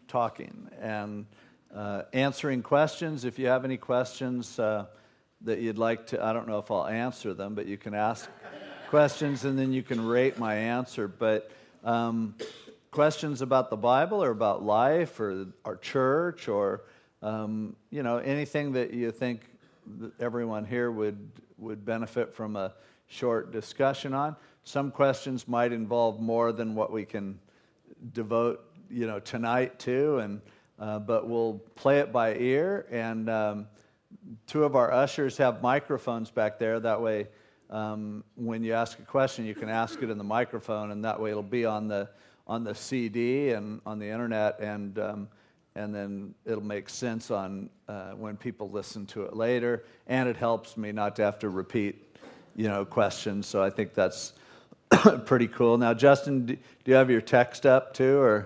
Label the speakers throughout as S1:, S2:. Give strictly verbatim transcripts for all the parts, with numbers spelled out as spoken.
S1: talking and uh, answering questions. If you have any questions uh, that you'd like to, I don't know if I'll answer them, but you can ask questions and then you can rate my answer. But um, questions about the Bible or about life or our church or, um, you know, anything that you think that everyone here would, would benefit from a short discussion on. Some questions might involve more than what we can devote, you know, tonight to, and uh, but we'll play it by ear. And um, two of our ushers have microphones back there. That way, um, when you ask a question, you can ask it in the microphone, and that way it'll be on the on the C D and on the internet, and um, and then it'll make sense on uh, when people listen to it later. And it helps me not to have to repeat, you know, questions. So I think that's pretty cool. Now, Justin, do you have your text up too, or?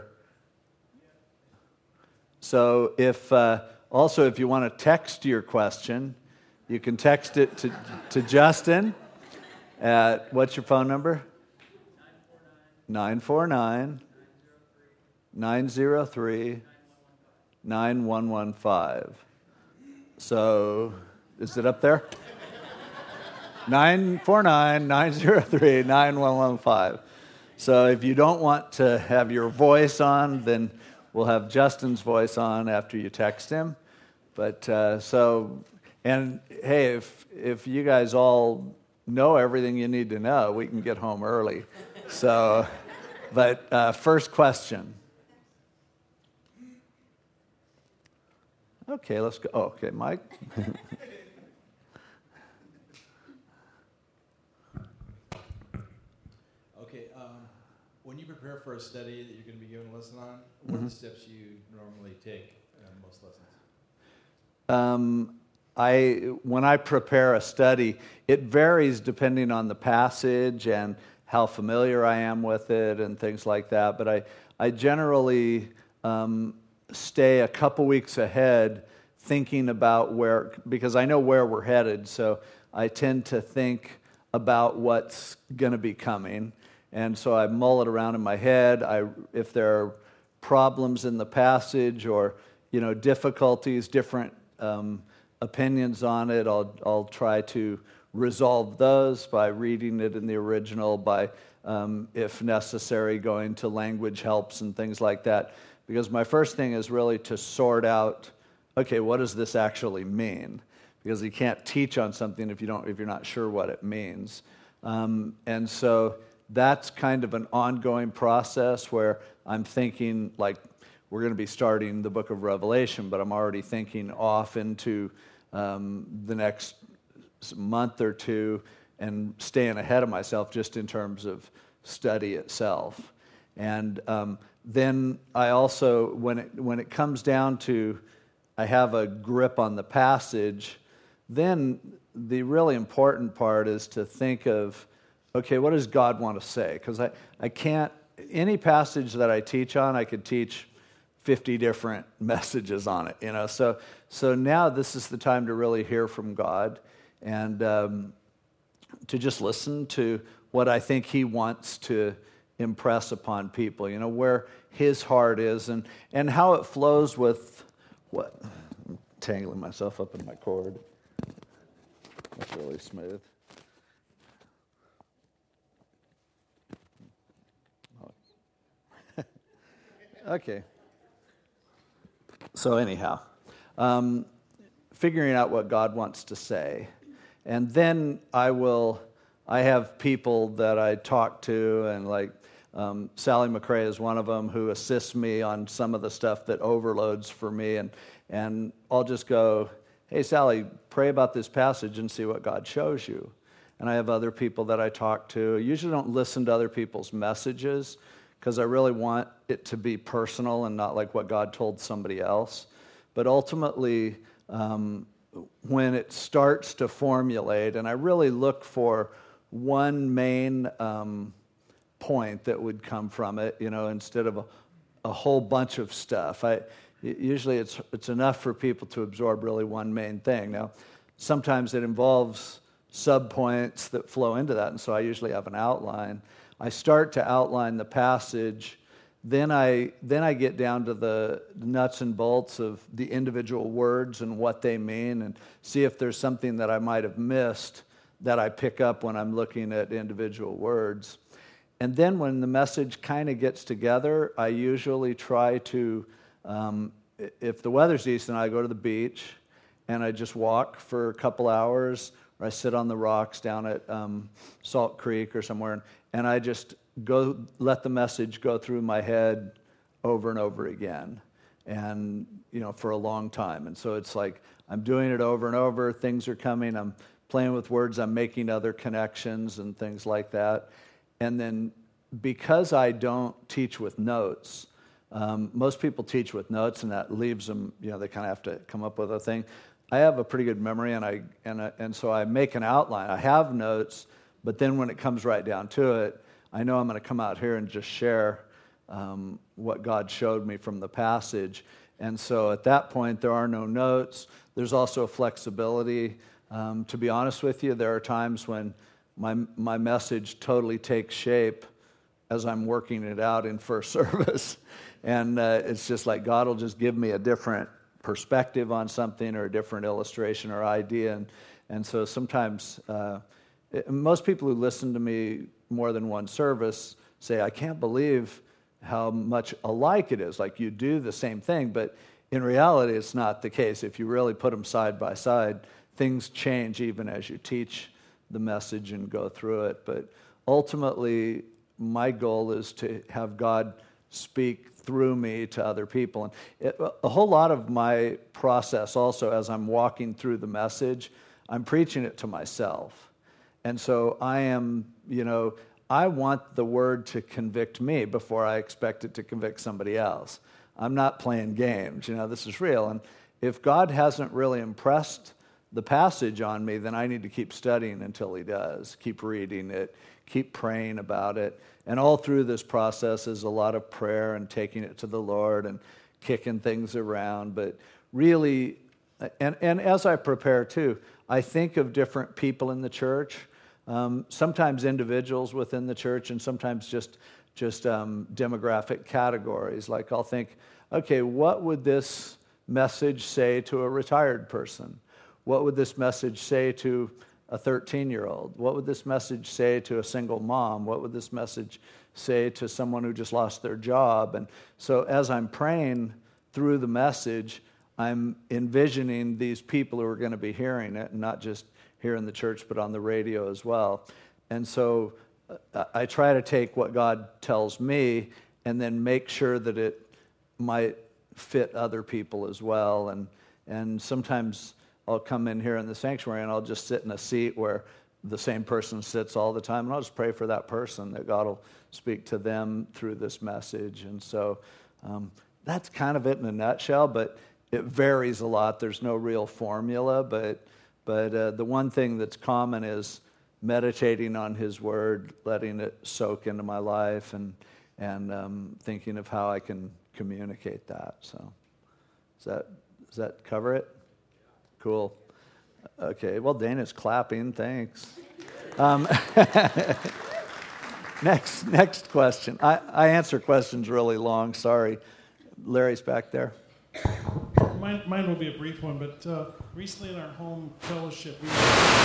S1: So if uh, also if you want to text your question, you can text it to to Justin at, what's your phone number? nine four nine, nine zero three, nine one one five. So is it up there? nine four nine, nine zero three, nine one one five. So if you don't want to have your voice on, then we'll have Justin's voice on after you text him. But uh, so, and hey, if if you guys all know everything you need to know, we can get home early. So, but uh, first question. Okay, let's go. Oh, okay, Mike.
S2: When you prepare for a study that you're going to be given a lesson on, what mm-hmm. are the steps you normally take in most lessons?
S1: Um, I when I prepare a study, it varies depending on the passage and how familiar I am with it and things like that. But I, I generally um, stay a couple weeks ahead thinking about where, because I know where we're headed, so I tend to think about what's going to be coming. And so I mull it around in my head. I, if there are problems in the passage or, you know, difficulties, different um, opinions on it, I'll I'll try to resolve those by reading it in the original, by, um, if necessary, going to language helps and things like that. Because my first thing is really to sort out, okay, what does this actually mean? Because you can't teach on something if you don't if you're not sure what it means. Um, and so that's kind of an ongoing process where I'm thinking, like, we're going to be starting the book of Revelation, but I'm already thinking off into um, the next month or two and staying ahead of myself just in terms of study itself. And um, then I also, when it, when it comes down to I have a grip on the passage, then the really important part is to think of, okay, what does God want to say? Because I, I can't, any passage that I teach on, I could teach fifty different messages on it, you know. So so now this is the time to really hear from God and um, to just listen to what I think He wants to impress upon people, you know, where His heart is and, and how it flows with what? I'm tangling myself up in my cord. That's really smooth. Okay. So anyhow, um, figuring out what God wants to say. And then I will, I have people that I talk to, and like um, Sally McRae is one of them who assists me on some of the stuff that overloads for me. And, and I'll just go, hey, Sally, pray about this passage and see what God shows you. And I have other people that I talk to. I usually don't listen to other people's messages, because I really want it to be personal and not like what God told somebody else. But ultimately, um, when it starts to formulate, and I really look for one main um, point that would come from it, you know, instead of a, a whole bunch of stuff. I usually it's it's enough for people to absorb really one main thing. Now, sometimes it involves subpoints that flow into that, and so I usually have an outline. I start to outline the passage, then I then I get down to the nuts and bolts of the individual words and what they mean, and see if there's something that I might have missed that I pick up when I'm looking at individual words. And then when the message kind of gets together, I usually try to, um, if the weather's decent, I go to the beach and I just walk for a couple hours, or I sit on the rocks down at um, Salt Creek or somewhere, and, and I just go let the message go through my head over and over again, and you know, for a long time. And so it's like I'm doing it over and over. Things are coming. I'm playing with words. I'm making other connections and things like that. And then because I don't teach with notes, um, most people teach with notes, and that leaves them, you know, they kind of have to come up with a thing. I have a pretty good memory, and I and I, and so I make an outline. I have notes, but then when it comes right down to it, I know I'm going to come out here and just share um, what God showed me from the passage. And so at that point, there are no notes. There's also a flexibility. Um, to be honest with you, there are times when my my message totally takes shape as I'm working it out in first service. And uh, it's just like God will just give me a different perspective on something, or a different illustration or idea. And, and so sometimes, uh, it, most people who listen to me more than one service say, I can't believe how much alike it is. Like, you do the same thing, but in reality, it's not the case. If you really put them side by side, things change even as you teach the message and go through it. But ultimately, my goal is to have God speak through me to other people. And it, a whole lot of my process also, as I'm walking through the message, I'm preaching it to myself. And so I am, you know, I want the word to convict me before I expect it to convict somebody else. I'm not playing games, you know, this is real. And if God hasn't really impressed the passage on me, then I need to keep studying until he does. Keep reading it, keep praying about it. And all through this process is a lot of prayer and taking it to the Lord and kicking things around. But really, and, and as I prepare too, I think of different people in the church, um, sometimes individuals within the church, and sometimes just, just um, demographic categories. Like I'll think, okay, what would this message say to a retired person? What would this message say to a thirteen-year-old? What would this message say to a single mom? What would this message say to someone who just lost their job? And so as I'm praying through the message, I'm envisioning these people who are going to be hearing it, and not just here in the church, but on the radio as well. And so uh, I try to take what God tells me and then make sure that it might fit other people as well. And and sometimes I'll come in here in the sanctuary and I'll just sit in a seat where the same person sits all the time, and I'll just pray for that person, that God will speak to them through this message. And so um, that's kind of it in a nutshell, but it varies a lot. There's no real formula, but but uh, the one thing that's common is meditating on his word, letting it soak into my life, and and um, thinking of how I can communicate that. So does that does that cover it? Cool. Okay, well, Dana's clapping. Thanks. Um, next next question. I, I answer questions really long. Sorry. Larry's back there.
S3: Mine, mine will be a brief one, but uh, recently in our home fellowship, we were,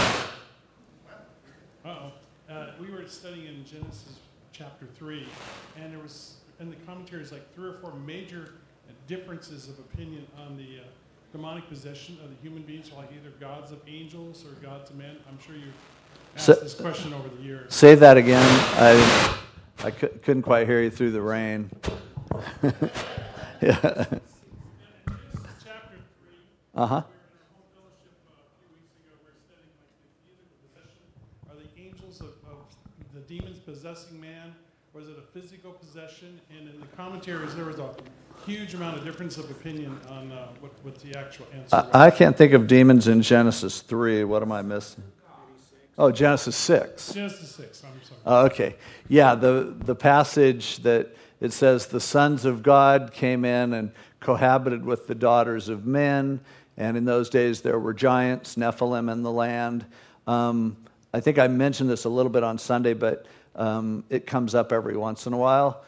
S3: uh-oh, uh, we were studying in Genesis chapter three, and there was, in the commentaries, like three or four major differences of opinion on the uh, demonic possession of the human beings, like either gods of angels or gods of men. I'm sure you've asked so, this question over the years.
S1: Say that again. I I c- couldn't quite hear you through the rain. Yeah. Uh-huh.
S3: Are the angels of, of the demons possessing man, or is it a physical possession? And in the commentaries, there was a huge amount of difference of opinion on uh, what, what the actual answer was.
S1: I, I can't think of demons in Genesis three. What am I missing? Oh, Genesis six.
S3: Genesis six, I'm sorry.
S1: Oh, okay. Yeah, the, the passage that it says the sons of God came in and cohabited with the daughters of men. And in those days, there were giants, Nephilim, in the land. Um, I think I mentioned this a little bit on Sunday, but um, it comes up every once in a while.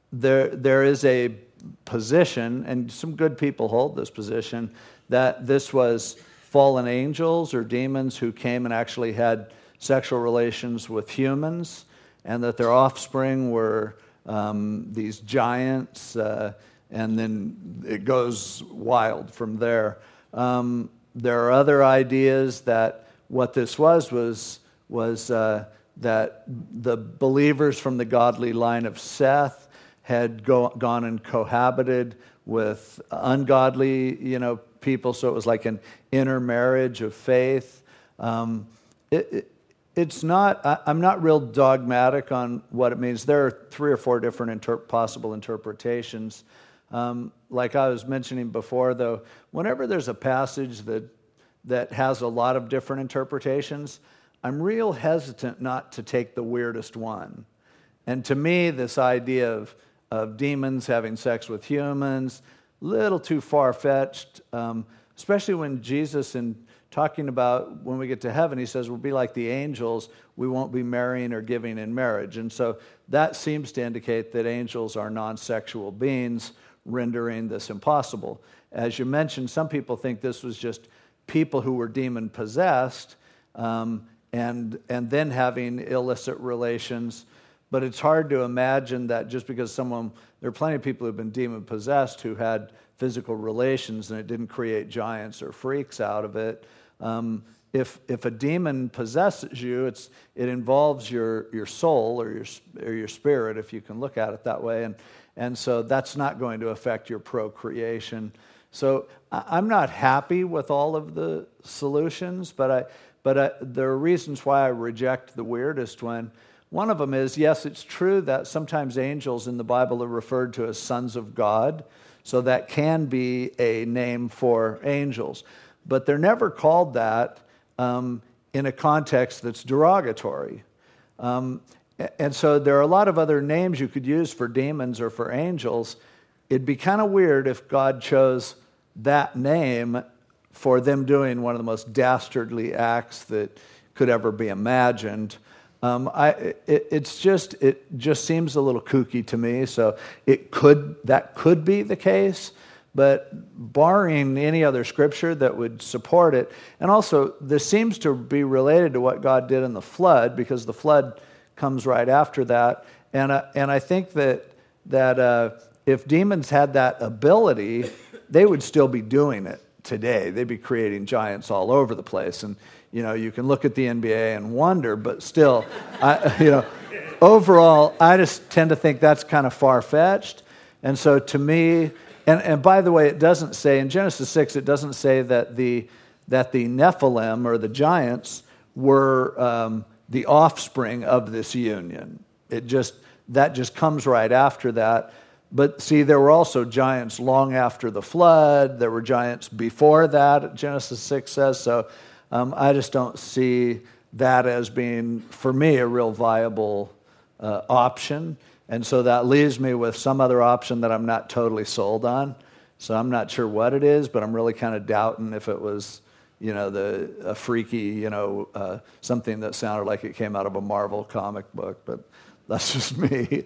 S1: there there is a position, and some good people hold this position, that this was fallen angels or demons who came and actually had sexual relations with humans, and that their offspring were um, these giants, uh, and then it goes wild from there. Um, there are other ideas that what this was was was uh, that the believers from the godly line of Seth had go, gone and cohabited with ungodly, you know, people. So it was like an intermarriage of faith. Um, it, it, it's not. I, I'm not real dogmatic on what it means. There are three or four different inter- possible interpretations. Um, like I was mentioning before, though, whenever there's a passage that that has a lot of different interpretations, I'm real hesitant not to take the weirdest one. And to me, this idea of, of demons having sex with humans, a little too far-fetched, um, especially when Jesus, in talking about when we get to heaven, he says, we'll be like the angels, we won't be marrying or giving in marriage. And so that seems to indicate that angels are non-sexual beings, rendering this impossible. As you mentioned, some people think this was just people who were demon-possessed, um, and and then having illicit relations. But it's hard to imagine that just because someone, there are plenty of people who have been demon-possessed who had physical relations and it didn't create giants or freaks out of it. Um, if if a demon possesses you, it's it involves your your soul or your or your spirit, if you can look at it that way, and and so that's not going to affect your procreation. So I'm not happy with all of the solutions, but I but I, there are reasons why I reject the weirdest one. One of them is, yes, it's true that sometimes angels in the Bible are referred to as sons of God, so that can be a name for angels. But they're never called that um, in a context that's derogatory. Um, and so there are a lot of other names you could use for demons or for angels. It'd be kind of weird if God chose that name for them doing one of the most dastardly acts that could ever be imagined. Um, I, it, it's just it just seems a little kooky to me. So it could that could be the case, but barring any other scripture that would support it, and also this seems to be related to what God did in the flood, because the flood comes right after that, and uh, and I think that that uh, if demons had that ability, they would still be doing it today. They'd be creating giants all over the place, and you know, you can look at the N B A and wonder, but still, I, you know, overall, I just tend to think that's kind of far-fetched. And so to me, and, and by the way, it doesn't say, in Genesis six, it doesn't say that the that the Nephilim, or the giants, were um, the offspring of this union. It just, that just comes right after that. But see, there were also giants long after the flood. There were giants before that, Genesis six says. So Um, I just don't see that as being, for me, a real viable uh, option. And so that leaves me with some other option that I'm not totally sold on. So I'm not sure what it is, but I'm really kind of doubting if it was, you know, the a freaky, you know, uh, something that sounded like it came out of a Marvel comic book. But that's just me.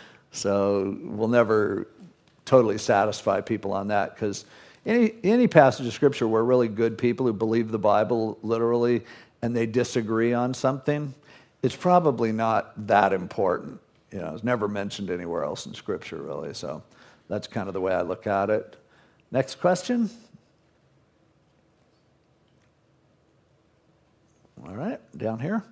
S1: So we'll never totally satisfy people on that, because Any any passage of Scripture where really good people who believe the Bible literally and they disagree on something, it's probably not that important. You know, it's never mentioned anywhere else in Scripture, really. So that's kind of the way I look at it. Next question. All right, down here.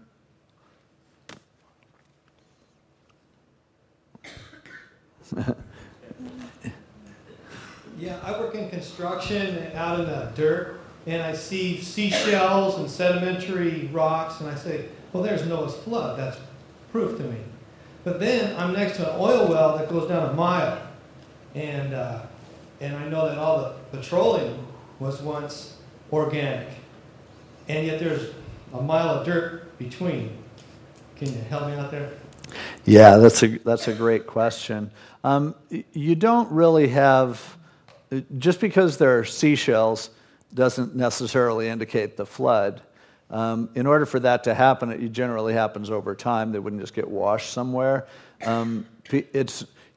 S4: Yeah, I work in construction out in the dirt, and I see seashells and sedimentary rocks, and I say, well, there's Noah's flood. That's proof to me. But then I'm next to an oil well that goes down a mile, and uh, and I know that all the petroleum was once organic, and yet there's a mile of dirt between. Can you help me out there?
S1: Yeah, that's a that's a great question. Um, you don't really have... Just because there are seashells doesn't necessarily indicate the flood. Um, in order for that to happen, it generally happens over time. They wouldn't just get washed somewhere. Um, it's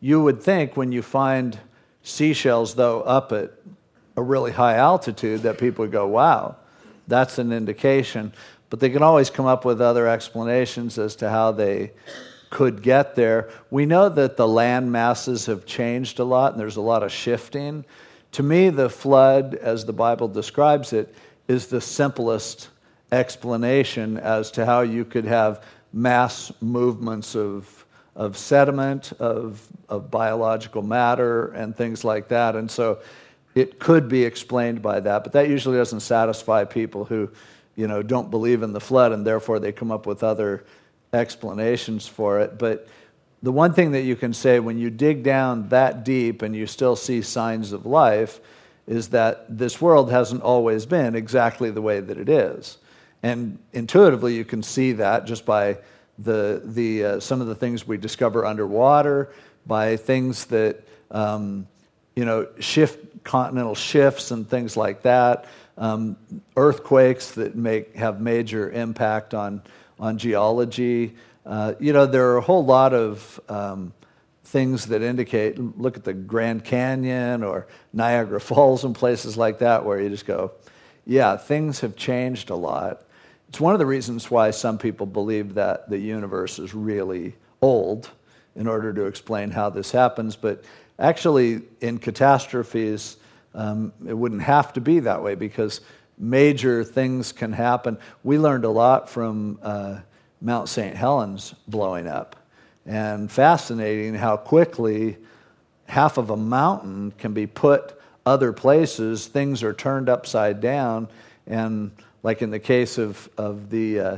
S1: you would think when you find seashells, though, up at a really high altitude, that people would go, wow, that's an indication. But they can always come up with other explanations as to how they could get there. We know that the land masses have changed a lot, and there's a lot of shifting. To me, the flood, as the Bible describes it, is the simplest explanation as to how you could have mass movements of, of sediment, of, of biological matter, and things like that. And so it could be explained by that, but that usually doesn't satisfy people who, you know, don't believe in the flood, and therefore they come up with other explanations for it. But the one thing that you can say when you dig down that deep and you still see signs of life is that this world hasn't always been exactly the way that it is. And intuitively you can see that just by the the uh, some of the things we discover underwater, by things that um, you know shift continental shifts and things like that, um, earthquakes that make have major impact on on geology. Uh, you know, there are a whole lot of um, things that indicate, look at the Grand Canyon or Niagara Falls and places like that where you just go, yeah, things have changed a lot. It's one of the reasons why some people believe that the universe is really old in order to explain how this happens. But actually, in catastrophes, um, it wouldn't have to be that way because major things can happen. We learned a lot from uh, Mount Saint Helens blowing up. And fascinating how quickly half of a mountain can be put other places. Things are turned upside down. And like in the case of, of the, uh,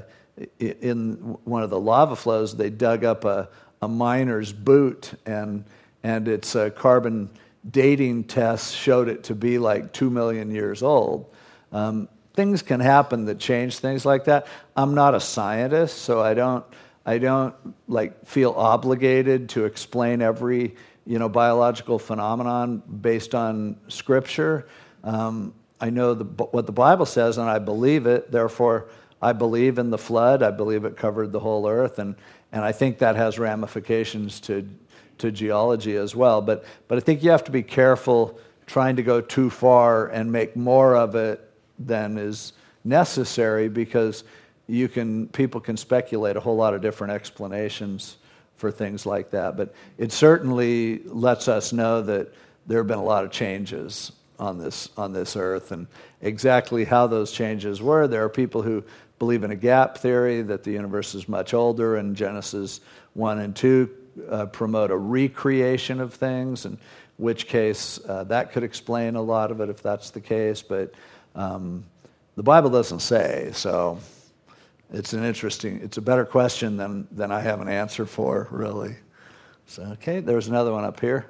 S1: in one of the lava flows, they dug up a, a miner's boot, and and its uh, carbon dating tests showed it to be like two million years old. Um, things can happen that change things like that. I'm not a scientist, so I don't I don't like feel obligated to explain every you know biological phenomenon based on Scripture. Um, I know the, what the Bible says, and I believe it. Therefore, I believe in the flood. I believe it covered the whole earth, and and I think that has ramifications to to geology as well. But but I think you have to be careful trying to go too far and make more of it than is necessary, because you can people can speculate a whole lot of different explanations for things like that. But it certainly lets us know that there have been a lot of changes on this on this earth, and exactly how those changes were. There are people who believe in a gap theory, that the universe is much older, and Genesis one and two uh, promote a recreation of things, in which case uh, that could explain a lot of it if that's the case. But um, the Bible doesn't say, so it's an interesting, it's a better question than, than I have an answer for, really. So, okay, there's another one up here.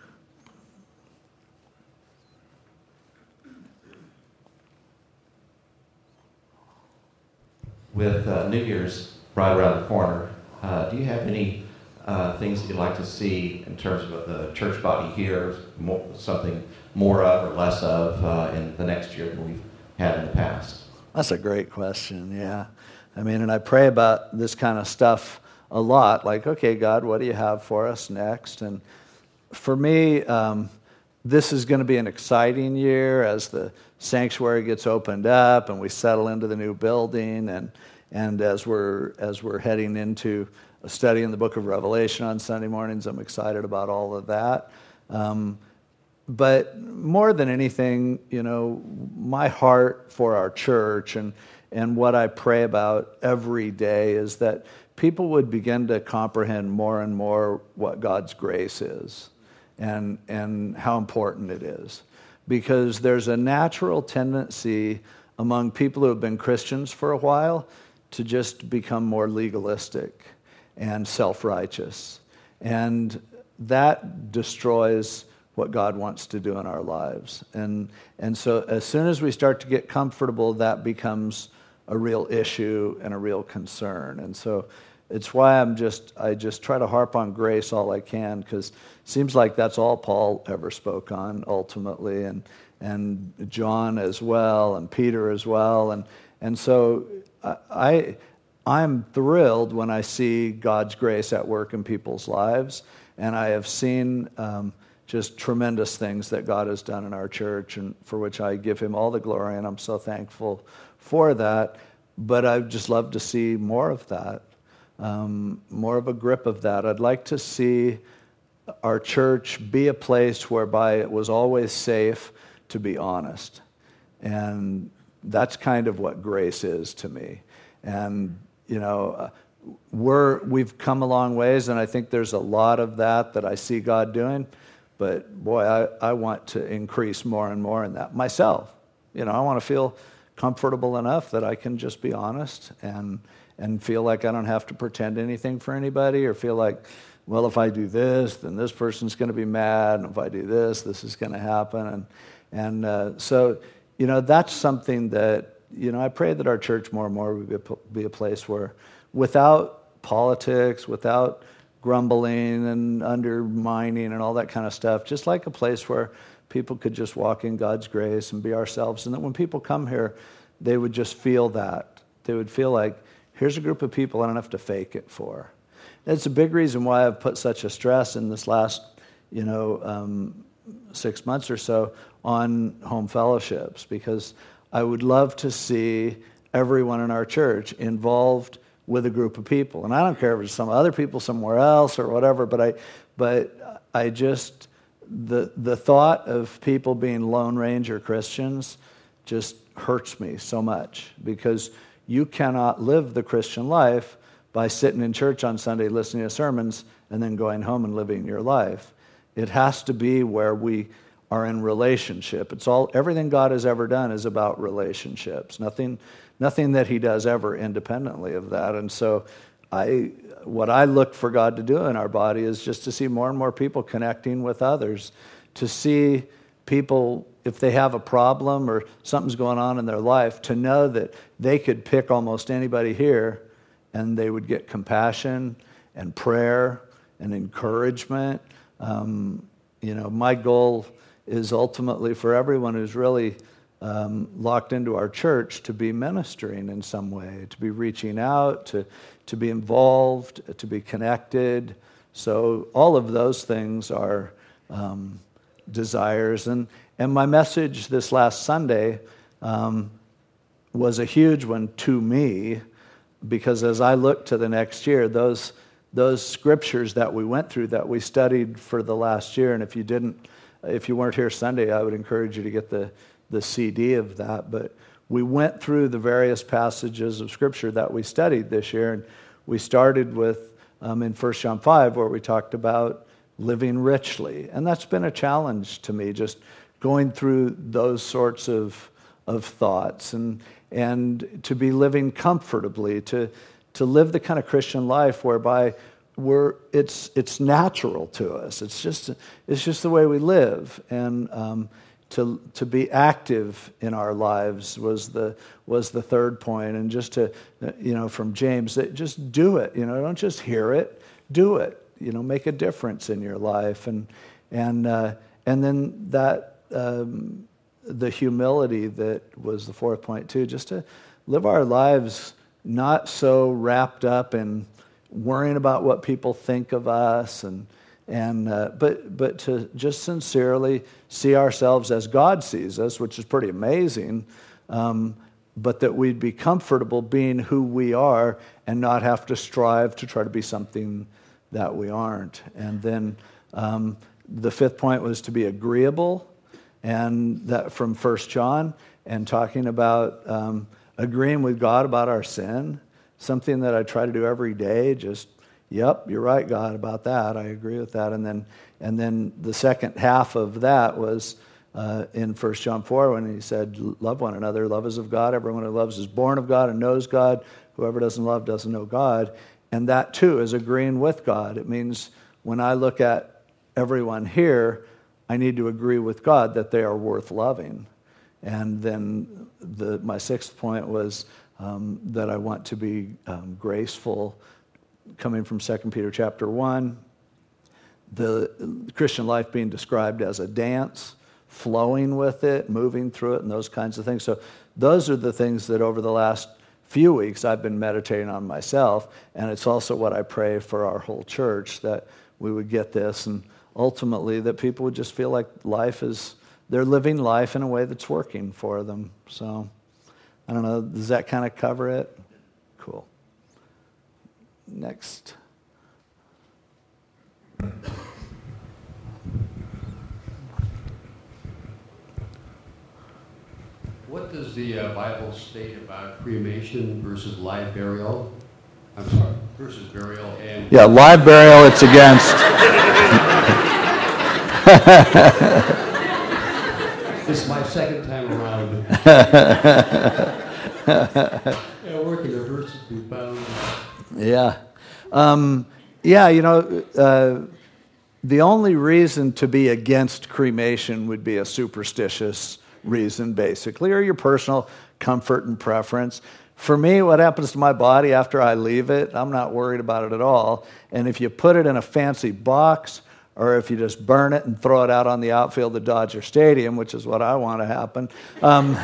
S5: With uh, New Year's right around the corner, uh, do you have any uh, things that you'd like to see in terms of the church body here, more, something more of or less of uh, in the next year than we've had in the past?
S1: That's a great question, yeah. I mean, and I pray about this kind of stuff a lot, like, okay, God, what do you have for us next? And for me, um, this is going to be an exciting year as the sanctuary gets opened up and we settle into the new building, and and as we're as we're heading into a study in the book of Revelation on Sunday mornings, I'm excited about all of that. Um, but more than anything, you know, my heart for our church and and what I pray about every day is that people would begin to comprehend more and more what God's grace is, and and how important it is. Because there's a natural tendency among people who have been Christians for a while to just become more legalistic and self-righteous. And that destroys what God wants to do in our lives. And and so as soon as we start to get comfortable, that becomes a real issue and a real concern. And so it's why I'm just I just try to harp on grace all I can, because it seems like that's all Paul ever spoke on ultimately, and and John as well, and Peter as well, and and so I I'm thrilled when I see God's grace at work in people's lives, And I have seen um, just tremendous things that God has done in our church, and for which I give him all the glory, and I'm so thankful for that. But I'd just love to see more of that, um, more of a grip of that. I'd like to see our church be a place whereby it was always safe to be honest. And that's kind of what grace is to me. And, you know, we're, we've come a long ways, and I think there's a lot of that that I see God doing. But, boy, I, I want to increase more and more in that myself. You know, I want to feel comfortable enough that I can just be honest and and feel like I don't have to pretend anything for anybody, or feel like, well, if I do this, then this person's going to be mad, and if I do this, this is going to happen. And and uh, so, you know, that's something that, you know, I pray that our church more and more would be a, be a place where, without politics, without grumbling and undermining and all that kind of stuff, just like a place where people could just walk in God's grace and be ourselves, and that when people come here, they would just feel that. They would feel like, here's a group of people I don't have to fake it for. And it's a big reason why I've put such a stress in this last, you know, um, six months or so on home fellowships, because I would love to see everyone in our church involved with a group of people. And I don't care if it's some other people somewhere else or whatever, but I, but I just, the the thought of people being Lone Ranger Christians just hurts me so much, because you cannot live the Christian life by sitting in church on Sunday listening to sermons and then going home and living your life. It has to be where we are in relationship. It's all, everything God has ever done is about relationships. Nothing nothing that he does ever independently of that. And so I what I look for God to do in our body is just to see more and more people connecting with others, to see people, if they have a problem or something's going on in their life, to know that they could pick almost anybody here and they would get compassion and prayer and encouragement. Um, you know, my goal is ultimately for everyone who's really um, locked into our church to be ministering in some way, to be reaching out, to to be involved, to be connected. So all of those things are um, desires. And and my message this last Sunday um, was a huge one to me, because as I look to the next year, those those scriptures that we went through, that we studied for the last year, and if you didn't, if you weren't here Sunday, I would encourage you to get the, the C D of that. But we went through the various passages of Scripture that we studied this year, and we started with um, in First John five, where we talked about living richly. And that's been a challenge to me, just going through those sorts of of thoughts, and and to be living comfortably, to to live the kind of Christian life whereby we're it's it's natural to us. It's just it's just the way we live, and um, to to be active in our lives was the was the third point. And just to, you know, from James, that just do it. You know, don't just hear it, do it. You know, make a difference in your life, and and uh, and then that um, the humility that was the fourth point too. Just to live our lives not so wrapped up in worrying about what people think of us, and and uh, but but to just sincerely see ourselves as God sees us, which is pretty amazing. Um, but that we'd be comfortable being who we are and not have to strive to try to be something that we aren't. And then um, the fifth point was to be agreeable, and that from First John, and talking about um, agreeing with God about our sin, something that I try to do every day. Just, yep, you're right, God, about that. I agree with that. And then, and then the second half of that was uh, in First John four, when he said, "Love one another. Love is of God. Everyone who loves is born of God and knows God. Whoever doesn't love doesn't know God." And that too is agreeing with God. It means when I look at everyone here, I need to agree with God that they are worth loving. And then the, my sixth point was um, that I want to be um, graceful, coming from Second Peter chapter one. The Christian life being described as a dance, flowing with it, moving through it, and those kinds of things. So those are the things that over the last few weeks I've been meditating on myself, and it's also what I pray for our whole church, that we would get this, and ultimately that people would just feel like life is, they're living life in a way that's working for them. So, I don't know, does that kind of cover it? Cool. Next.
S6: What does the uh, Bible state about cremation versus live burial? I'm sorry, versus burial and...
S1: Yeah, live burial, it's against.
S6: This is my second time around. Yeah, working the verses we found.
S1: Yeah. Um, yeah, you know, uh, the only reason to be against cremation would be a superstitious reason, basically, or your personal comfort and preference. For me, what happens to my body after I leave it, I'm not worried about it at all. And if you put it in a fancy box, or if you just burn it and throw it out on the outfield of Dodger Stadium, which is what I want to happen, um,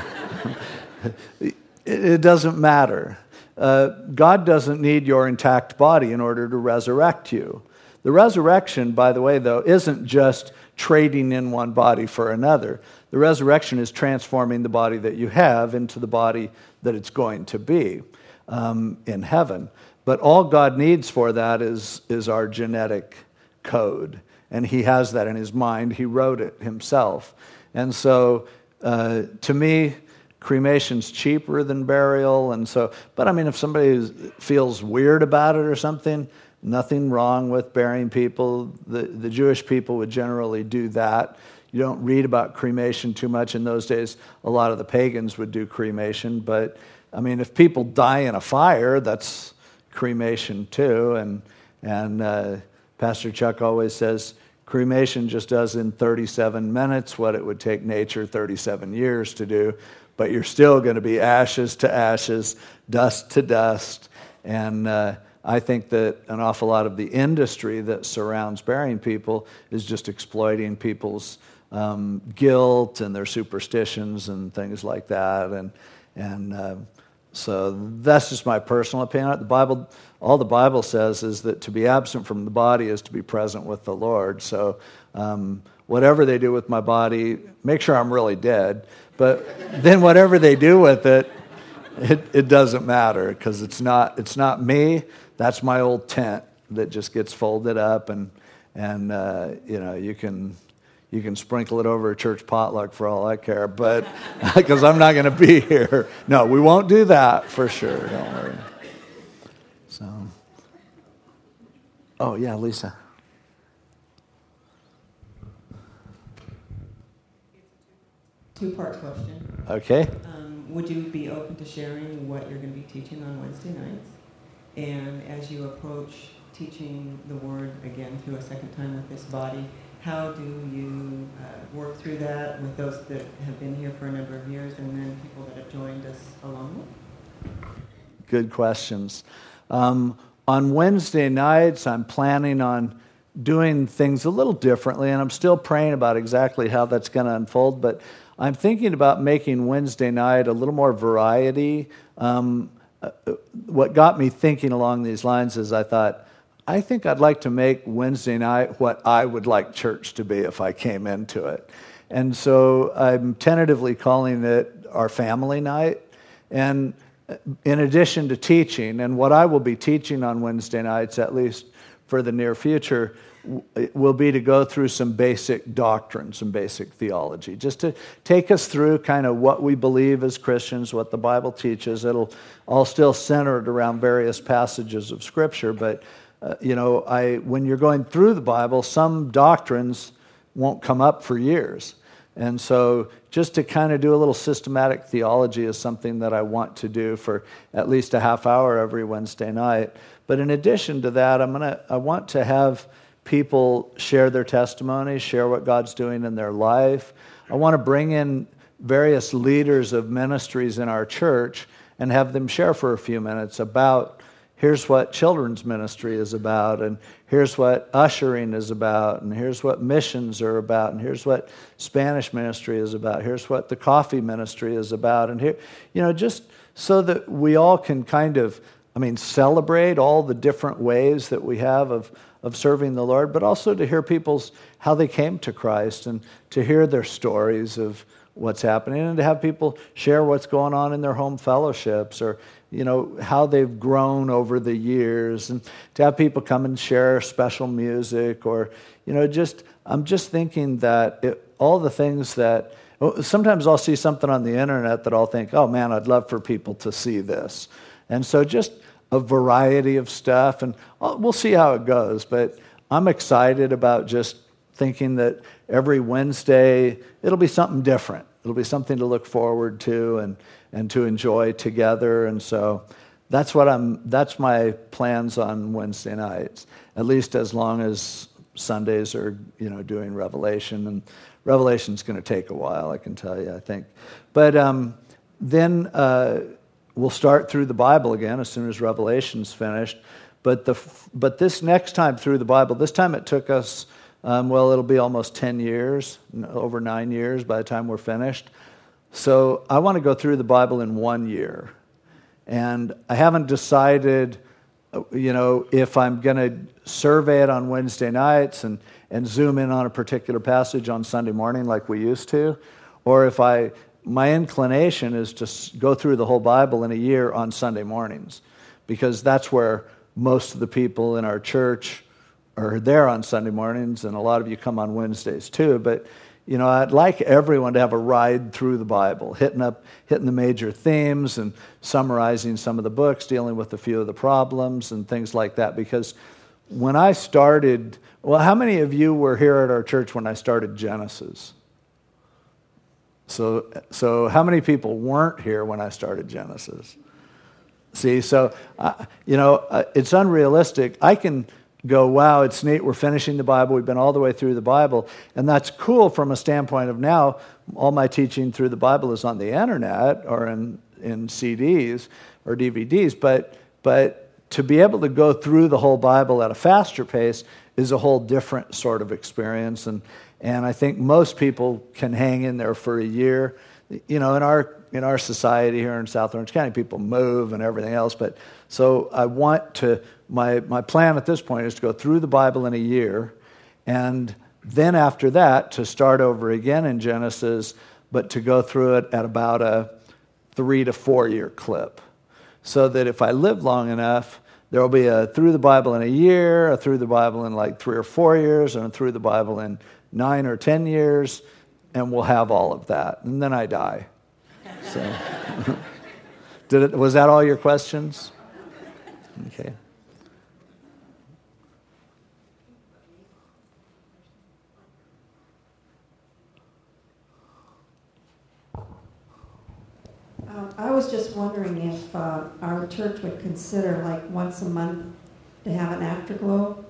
S1: it, it doesn't matter. Uh, God doesn't need your intact body in order to resurrect you. The resurrection, by the way, though, isn't just trading in one body for another. The resurrection is transforming the body that you have into the body that it's going to be um, in heaven. But all God needs for that is, is our genetic code. And he has that in his mind. He wrote it himself. And so, uh, to me, cremation's cheaper than burial. And so, but I mean, if somebody feels weird about it or something, nothing wrong with burying people. The, the Jewish people would generally do that. You don't read about cremation too much in those days. A lot of the pagans would do cremation. But, I mean, if people die in a fire, that's cremation too. And, and uh, Pastor Chuck always says, cremation just does in thirty-seven minutes what it would take nature thirty-seven years to do. But you're still going to be ashes to ashes, dust to dust. And uh, I think that an awful lot of the industry that surrounds burying people is just exploiting people's um, guilt and their superstitions and things like that. And and uh, so that's just my personal opinion. The Bible, all the Bible says is that to be absent from the body is to be present with the Lord. So um, whatever they do with my body, make sure I'm really dead. But then whatever they do with it, it, it doesn't matter because it's not it's not me. That's my old tent that just gets folded up, and and uh, you know you can you can sprinkle it over a church potluck for all I care. But because I'm not going to be here, no, we won't do that for sure. Don't worry. So, oh yeah, Lisa.
S7: Two-part question.
S1: Okay.
S7: Um, would you be open to sharing what you're going to be teaching on Wednesday nights? And as you approach teaching the Word again through a second time with this body, how do you uh, work through that with those that have been here for a number of years and then people that have joined us along with?
S1: Good questions. Um, on Wednesday nights, I'm planning on doing things a little differently, and I'm still praying about exactly how that's going to unfold, but I'm thinking about making Wednesday night a little more variety. Um, what got me thinking along these lines is I thought, I think I'd like to make Wednesday night what I would like church to be if I came into it. And so I'm tentatively calling it our family night. And in addition to teaching, and what I will be teaching on Wednesday nights, at least for the near future, will be to go through some basic doctrine, some basic theology, just to take us through kind of what we believe as Christians, what the Bible teaches. It'll all still centered around various passages of Scripture, but uh, you know, I when you're going through the Bible, some doctrines won't come up for years. And so just to kind of do a little systematic theology is something that I want to do for at least a half hour every Wednesday night. But in addition to that, I'm gonna I want to have people share their testimony, share what God's doing in their life. I want to bring in various leaders of ministries in our church and have them share for a few minutes about here's what children's ministry is about, and here's what ushering is about, and here's what missions are about, and here's what Spanish ministry is about, here's what the coffee ministry is about, and here, you know, just so that we all can kind of, I mean, celebrate all the different ways that we have of, of serving the Lord, but also to hear people's, how they came to Christ and to hear their stories of what's happening and to have people share what's going on in their home fellowships or, you know, how they've grown over the years and to have people come and share special music or, you know, just, I'm just thinking that it, all the things that, sometimes I'll see something on the internet that I'll think, oh man, I'd love for people to see this. And so just a variety of stuff, and we'll see how it goes. But I'm excited about just thinking that every Wednesday, it'll be something different. It'll be something to look forward to and, and to enjoy together. And so that's what I'm, that's my plans on Wednesday nights, at least as long as Sundays are, you know, doing Revelation. And Revelation's going to take a while, I can tell you, I think. But um, then uh, we'll start through the Bible again as soon as Revelation's finished. But the but this next time through the Bible, this time it took us, um, well, it'll be almost ten years, over nine years by the time we're finished. So I want to go through the Bible in one year. And I haven't decided, you know, if I'm going to survey it on Wednesday nights and, and zoom in on a particular passage on Sunday morning like we used to, or if I, my inclination is to go through the whole Bible in a year on Sunday mornings, because that's where most of the people in our church are there on Sunday mornings, and a lot of you come on Wednesdays too. But, you know, I'd like everyone to have a ride through the Bible, hitting up, hitting the major themes and summarizing some of the books, dealing with a few of the problems and things like that. Because when I started, well, how many of you were here at our church when I started Genesis? So, so how many people weren't here when I started Genesis? See, so, uh, you know, uh, it's unrealistic. I can go, wow, it's neat, we're finishing the Bible, we've been all the way through the Bible, and that's cool from a standpoint of now, all my teaching through the Bible is on the internet or in, in C Ds or D V Ds, but but to be able to go through the whole Bible at a faster pace is a whole different sort of experience, and and I think most people can hang in there for a year. You know, in our in our society here in South Orange County, people move and everything else, but so I want to, my my plan at this point is to go through the Bible in a year, and then after that to start over again in Genesis, but to go through it at about a three to four year clip, so that if I live long enough, there will be a through the Bible in a year, a through the Bible in like three or four years, and a through the Bible in nine or ten years, and we'll have all of that, and then I die. So, did it? Was that all your questions? Okay.
S8: Um, I was just wondering if uh, our church would consider, like once a month, to have an afterglow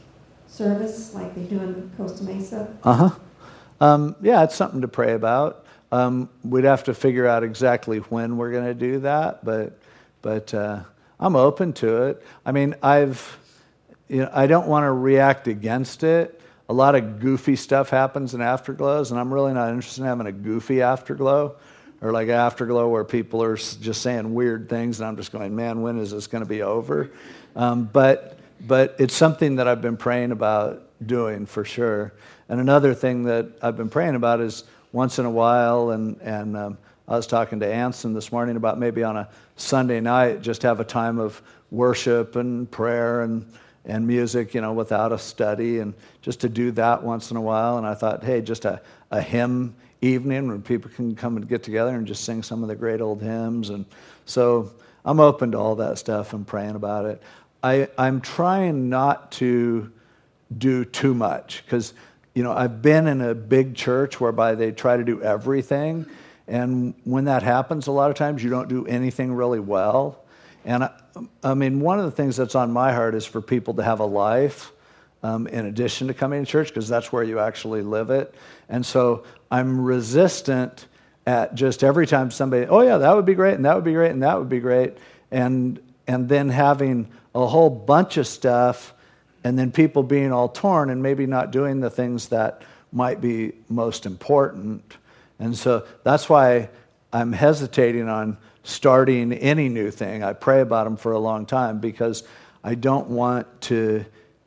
S8: service like they do in Costa Mesa.
S1: Uh huh. Um, yeah, it's something to pray about. Um, we'd have to figure out exactly when we're going to do that, but but uh, I'm open to it. I mean, I've you know I don't want to react against it. A lot of goofy stuff happens in afterglows, and I'm really not interested in having a goofy afterglow or like afterglow where people are just saying weird things, and I'm just going, man, when is this going to be over? Um, but but it's something that I've been praying about doing for sure. And another thing that I've been praying about is once in a while, and, and um, I was talking to Anson this morning about maybe on a Sunday night, just have a time of worship and prayer and, and music, you know, without a study, and just to do that once in a while. And I thought, hey, just a, a hymn evening when people can come and get together and just sing some of the great old hymns. And so I'm open to all that stuff and praying about it. I, I'm trying not to do too much because, you know, I've been in a big church whereby they try to do everything. And when that happens, a lot of times you don't do anything really well. And I, I mean, one of the things that's on my heart is for people to have a life um, in addition to coming to church, because that's where you actually live it. And so I'm resistant at just every time somebody, oh yeah, that would be great, and that would be great, and that would be great. And and then having a whole bunch of stuff, and then people being all torn and maybe not doing the things that might be most important. And so that's why I'm hesitating on starting any new thing. I pray about them for a long time because I don't want to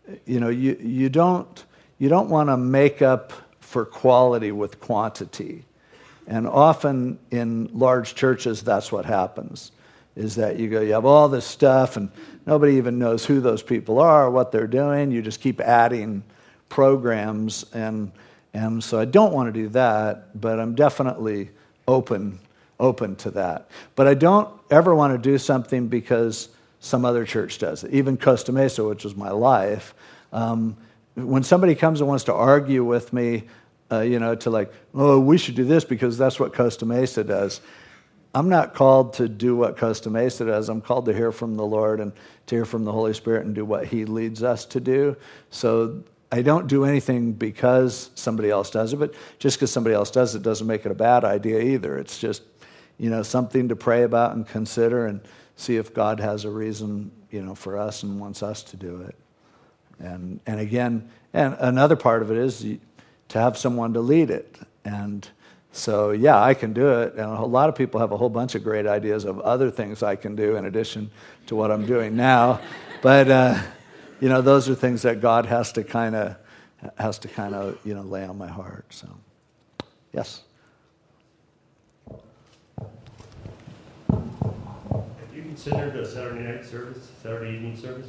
S1: you know, you, you don't you don't want to make up for quality with quantity. And often in large churches, that's what happens, is that you go, you have all this stuff, and nobody even knows who those people are, what they're doing. You just keep adding programs, and and so I don't want to do that, but I'm definitely open open to that. But I don't ever want to do something because some other church does it. Even Costa Mesa, which is my life, um, when somebody comes and wants to argue with me, uh, you know, to like, oh, we should do this because that's what Costa Mesa does. I'm not called to do what Costa Mesa does. I'm called to hear from the Lord and to hear from the Holy Spirit and do what He leads us to do. So I don't do anything because somebody else does it, but just because somebody else does it doesn't make it a bad idea either. It's just, you know, something to pray about and consider and see if God has a reason, you know, for us and wants us to do it. And and again, and another part of it is to have someone to lead it. And so, yeah, I can do it. And a lot of people have a whole bunch of great ideas of other things I can do in addition to what I'm doing now. But, uh, you know, those are things that God has to kind of, has to kind of, you know, lay on my heart. So, yes.
S9: Have you considered a Saturday night service, Saturday evening service?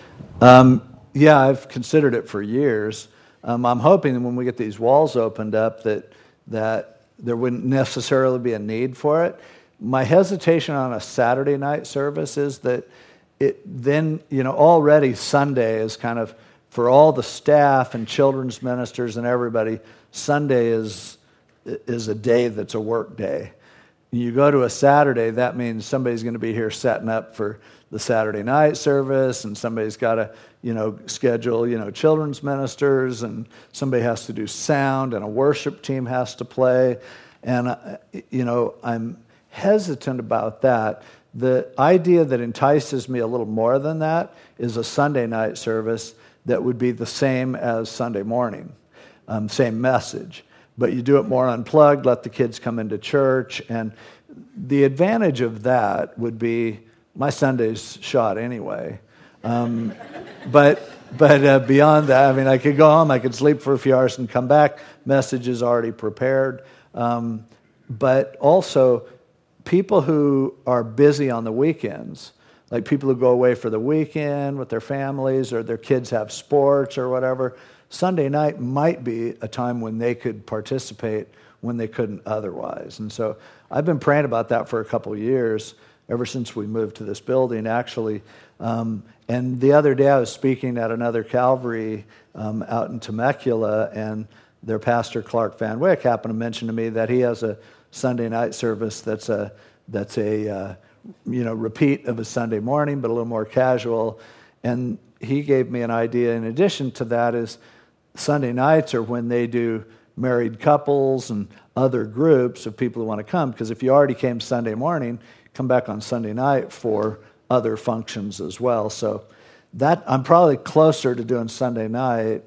S1: Um, yeah, I've considered it for years. Um, I'm hoping that when we get these walls opened up that that there wouldn't necessarily be a need for it. My hesitation on a Saturday night service is that it then, you know, already Sunday is kind of, for all the staff and children's ministers and everybody, Sunday is is a day that's a work day. You go to a Saturday, that means somebody's going to be here setting up for the Saturday night service, and somebody's got to, you know, schedule, you know, children's ministers, and somebody has to do sound, and a worship team has to play. And, uh, you know, I'm hesitant about that. The idea that entices me a little more than that is a Sunday night service that would be the same as Sunday morning, um, same message. But you do it more unplugged, let the kids come into church. And the advantage of that would be my Sunday's shot anyway. Um, but but uh, beyond that, I mean, I could go home, I could sleep for a few hours and come back. Message is already prepared. Um, but also, people who are busy on the weekends, like people who go away for the weekend with their families or their kids have sports or whatever, Sunday night might be a time when they could participate when they couldn't otherwise. And so I've been praying about that for a couple of years, ever since we moved to this building, actually. Um, and the other day I was speaking at another Calvary um, out in Temecula, and their pastor, Clark Van Wyck, happened to mention to me that he has a Sunday night service that's a that's a uh, you know repeat of a Sunday morning, but a little more casual. And he gave me an idea. In addition to that, is Sunday nights are when they do married couples and other groups of people who want to come. Because if you already came Sunday morning, come back on Sunday night for other functions as well. So that I'm probably closer to doing Sunday night,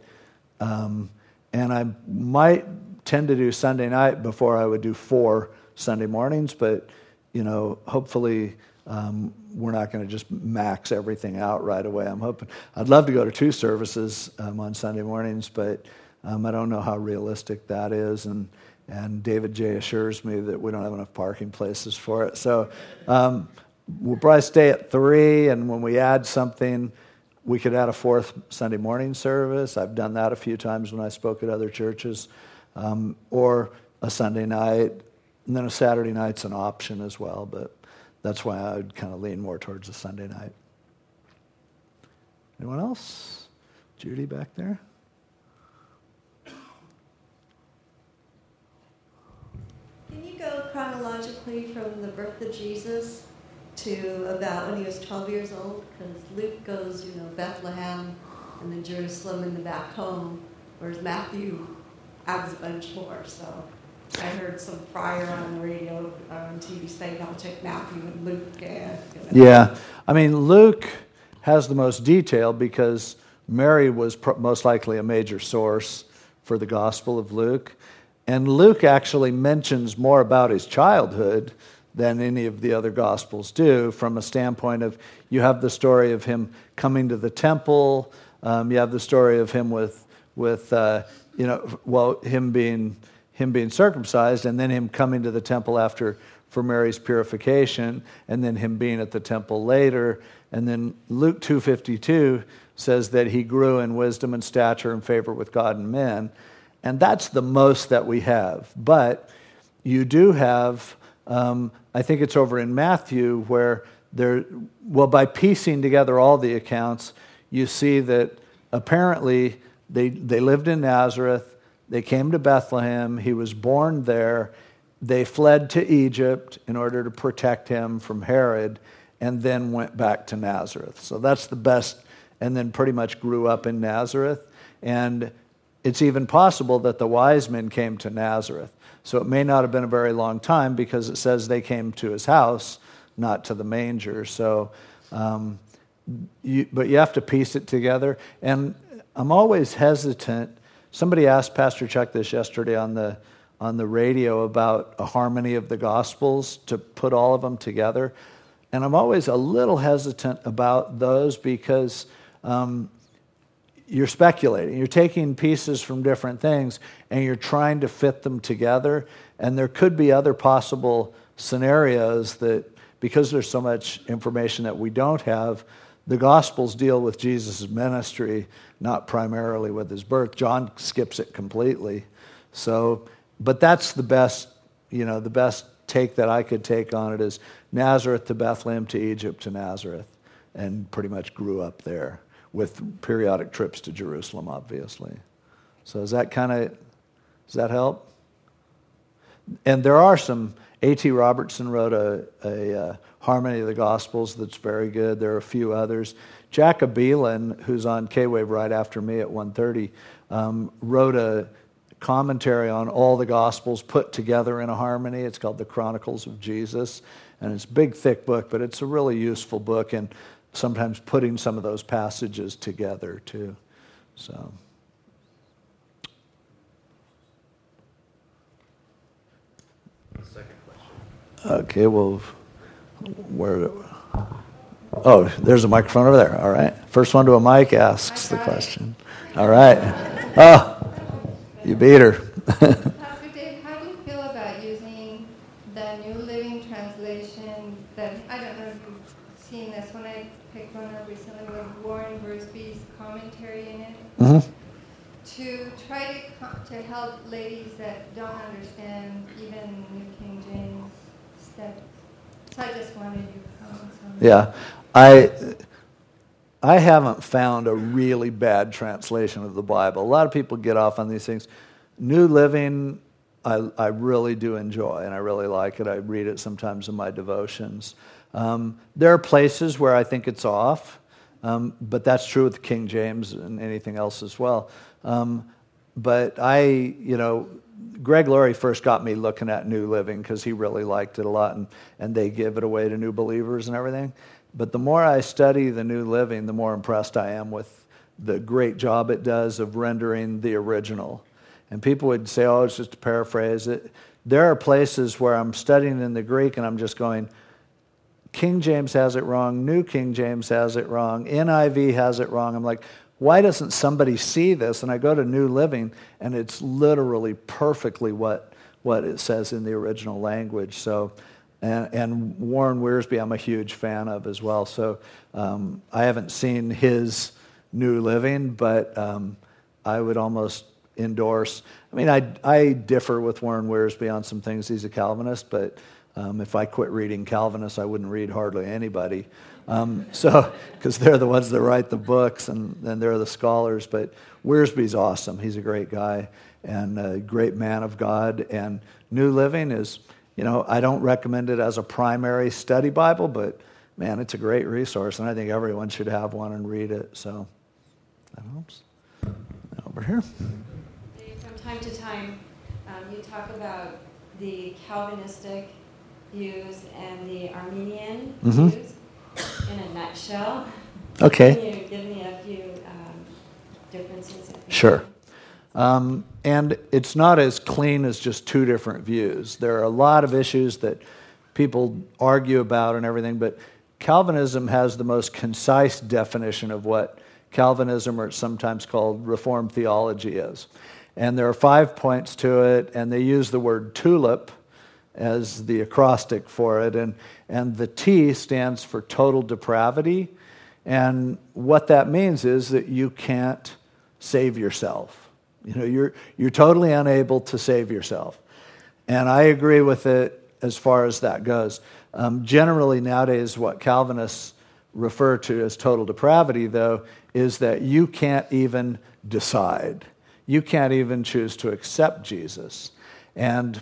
S1: um, and I might tend to do Sunday night before I would do four Sunday mornings. But you know, hopefully um, we're not going to just max everything out right away. I'm hoping I'd love to go to two services um, on Sunday mornings, but um, I don't know how realistic that is. And And David J. assures me that we don't have enough parking places for it. So um, we'll probably stay at three, and when we add something, we could add a fourth Sunday morning service. I've done that a few times when I spoke at other churches. Um, or a Sunday night, and then a Saturday night's an option as well, but that's why I would kind of lean more towards a Sunday night. Anyone else? Judy back there?
S10: Can you go chronologically from the birth of Jesus to about when he was twelve years old? Because Luke goes, you know, Bethlehem and then Jerusalem and then back home, whereas Matthew adds a bunch more. So I heard some friar on the radio or on T V say, I'll take Matthew and Luke. And, you know.
S1: Yeah. I mean, Luke has the most detail because Mary was pr- most likely a major source for the Gospel of Luke. And Luke actually mentions more about his childhood than any of the other Gospels do, from a standpoint of, you have the story of him coming to the temple, Um, you have the story of him with, with uh, you know, well, him being him being circumcised, and then him coming to the temple after for Mary's purification, and then him being at the temple later. And then Luke two fifty-two says that he grew in wisdom and stature and favor with God and men. And that's the most that we have. But you do have, um, I think it's over in Matthew, where there, well, by piecing together all the accounts, you see that apparently they they lived in Nazareth, they came to Bethlehem, he was born there, they fled to Egypt in order to protect him from Herod, and then went back to Nazareth. So that's the best, and then pretty much grew up in Nazareth. And it's even possible that the wise men came to Nazareth. So it may not have been a very long time, because it says they came to his house, not to the manger. So, um, you, but you have to piece it together. And I'm always hesitant. Somebody asked Pastor Chuck this yesterday on the on the radio about a harmony of the Gospels, to put all of them together. And I'm always a little hesitant about those, because um, you're speculating. You're taking pieces from different things and you're trying to fit them together. And there could be other possible scenarios that, because there's so much information that we don't have, the Gospels deal with Jesus' ministry, not primarily with his birth. John skips it completely. So, but that's the best, you know, the best take that I could take on it is Nazareth to Bethlehem to Egypt to Nazareth, and pretty much grew up there with periodic trips to Jerusalem, obviously. So is that kind of, does that help? And there are some, A T Robertson wrote a, a uh, Harmony of the Gospels that's very good. There are a few others. Jack Abelin, who's on K-Wave right after me at one thirty, um, wrote a commentary on all the Gospels put together in a harmony. It's called The Chronicles of Jesus. And it's a big, thick book, but it's a really useful book, and sometimes putting some of those passages together too. So.
S5: Second question.
S1: Okay, well, where? Oh, there's a microphone over there. All right. First one to a mic asks the question. All right. Oh, you beat her.
S11: Pastor Dave, how do you feel about using the New Living Translation? That I don't know if you've seen this one. I picked one up recently with Warren Wiersbe's commentary in it.
S1: Mm-hmm.
S11: To try to co- to help ladies that don't understand even New King James stuff. So I just wanted your comments on that.
S1: Yeah, I I haven't found a really bad translation of the Bible. A lot of people get off on these things. New Living, I I really do enjoy, and I really like it. I read it sometimes in my devotions. Um, there are places where I think it's off, um, but that's true with King James and anything else as well. Um, but I, you know, Greg Laurie first got me looking at New Living because he really liked it a lot, and, and they give it away to new believers and everything. But the more I study the New Living, the more impressed I am with the great job it does of rendering the original. And people would say, oh, it's just a paraphrase. It, there are places where I'm studying in the Greek and I'm just going, King James has it wrong, New King James has it wrong, N I V has it wrong. I'm like, why doesn't somebody see this? And I go to New Living, and it's literally perfectly what what it says in the original language. So, and, and Warren Wiersbe, I'm a huge fan of as well. So um, I haven't seen his New Living, but um, I would almost endorse. I mean, I I differ with Warren Wiersbe on some things. He's a Calvinist, but um, if I quit reading Calvinists, I wouldn't read hardly anybody. Um, so, because they're the ones that write the books, and, and they're the scholars. But Wiersbe's awesome. He's a great guy and a great man of God. And New Living is, you know, I don't recommend it as a primary study Bible, but man, it's a great resource, and I think everyone should have one and read it. So, that helps. Over here.
S12: From time to time, um, you talk about the Calvinistic views and the Armenian
S1: Mm-hmm.
S12: views. In a nutshell,
S1: Okay.
S12: Can you give me a few um, differences?
S1: Sure. Um, and it's not as clean as just two different views. There are a lot of issues that people argue about and everything, but Calvinism has the most concise definition of what Calvinism, or it's sometimes called Reformed theology, is. And there are five points to it, and they use the word tulip as the acrostic for it. And, and the T stands for total depravity. And what that means is that you can't save yourself. You know, you're, you're totally unable to save yourself. And I agree with it as far as that goes. Um, generally nowadays, what Calvinists refer to as total depravity, though, is that you can't even decide. You can't even choose to accept Jesus. And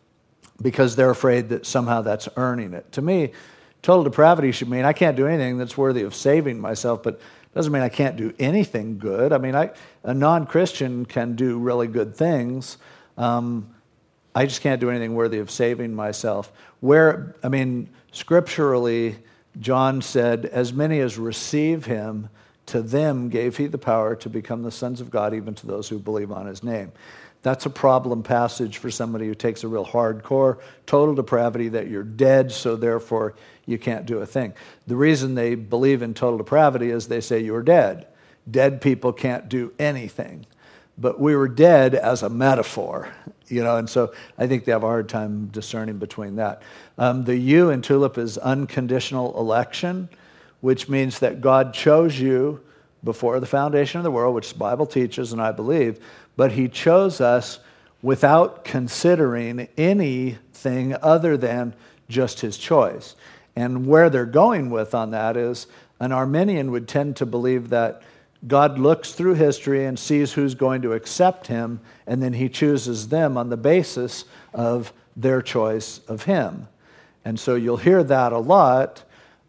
S1: because they're afraid that somehow that's earning it. To me, total depravity should mean I can't do anything that's worthy of saving myself, but it doesn't mean I can't do anything good. I mean, I, a non-Christian can do really good things. Um, I just can't do anything worthy of saving myself. Where, I mean, scripturally, John said, as many as receive him, to them gave he the power to become the sons of God, even to those who believe on his name. That's a problem passage for somebody who takes a real hardcore, total depravity, that you're dead, so therefore you can't do a thing. The reason they believe in total depravity is they say you're dead. Dead people can't do anything. But we were dead as a metaphor, you know, and so I think they have a hard time discerning between that. Um, the U in TULIP is unconditional election, which means that God chose you before the foundation of the world, which the Bible teaches and I believe, but he chose us without considering anything other than just his choice. And where they're going with on that is an Arminian would tend to believe that God looks through history and sees who's going to accept him, and then he chooses them on the basis of their choice of him. And so you'll hear that a lot,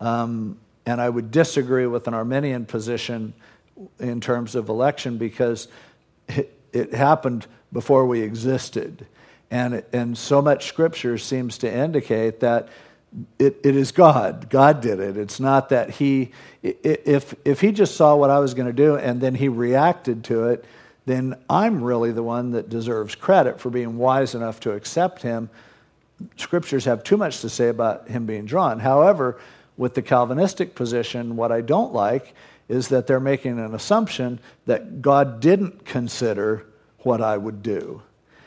S1: um, and I would disagree with an Arminian position in terms of election because it, it happened before we existed. And, and so much Scripture seems to indicate that It, it is God. God did it. It's not that he, if if he just saw what I was going to do and then he reacted to it, then I'm really the one that deserves credit for being wise enough to accept him. Scriptures have too much to say about him being drawn. However, with the Calvinistic position, what I don't like is that they're making an assumption that God didn't consider what I would do.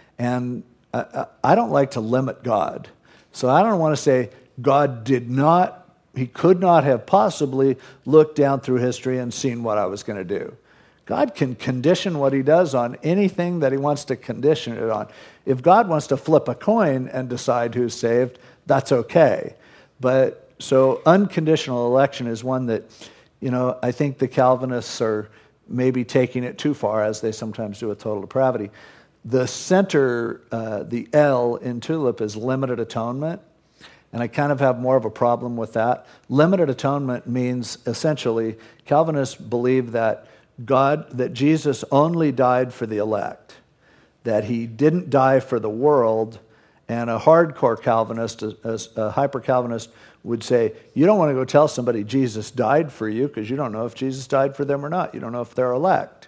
S1: And I, I don't like to limit God. So I don't want to say, God did not, he could not have possibly looked down through history and seen what I was going to do. God can condition what he does on anything that he wants to condition it on. If God wants to flip a coin and decide who's saved, that's okay. But so unconditional election is one that, you know, I think the Calvinists are maybe taking it too far, as they sometimes do with total depravity. The center, uh, the L in TULIP is limited atonement. And I kind of have more of a problem with that. Limited atonement means essentially Calvinists believe that God, that Jesus only died for the elect, that he didn't die for the world. And a hardcore Calvinist, a, a hyper-Calvinist would say, you don't want to go tell somebody Jesus died for you because you don't know if Jesus died for them or not. You don't know if they're elect.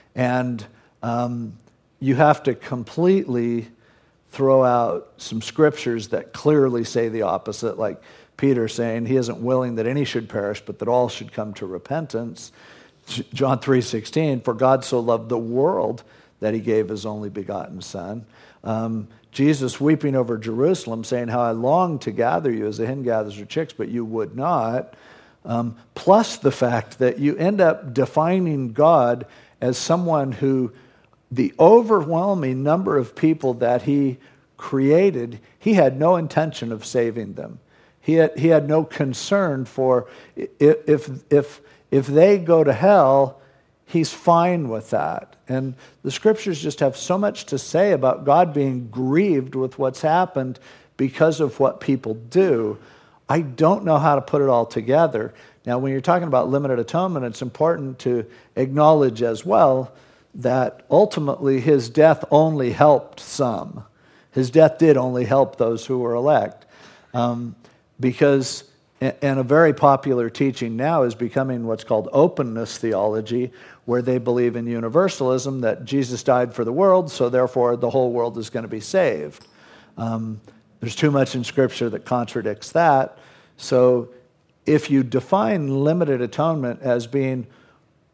S1: And um, you have to completely throw out some scriptures that clearly say the opposite, like Peter saying he isn't willing that any should perish, but that all should come to repentance. John three sixteen, for God so loved the world that he gave his only begotten Son. Um, Jesus weeping over Jerusalem, saying, how I long to gather you as the hen gathers her chicks, but you would not. Um, plus the fact that you end up defining God as someone who, the overwhelming number of people that he created, he had no intention of saving them. He had, he had no concern for, if, if, if they go to hell, he's fine with that. And the scriptures just have so much to say about God being grieved with what's happened because of what people do. I don't know how to put it all together. Now, when you're talking about limited atonement, it's important to acknowledge as well that ultimately his death only helped some. His death did only help those who were elect. Um, because, and a very popular teaching now is becoming what's called openness theology, where they believe in universalism, that Jesus died for the world, so therefore the whole world is going to be saved. Um, there's too much in Scripture that contradicts that. So if you define limited atonement as being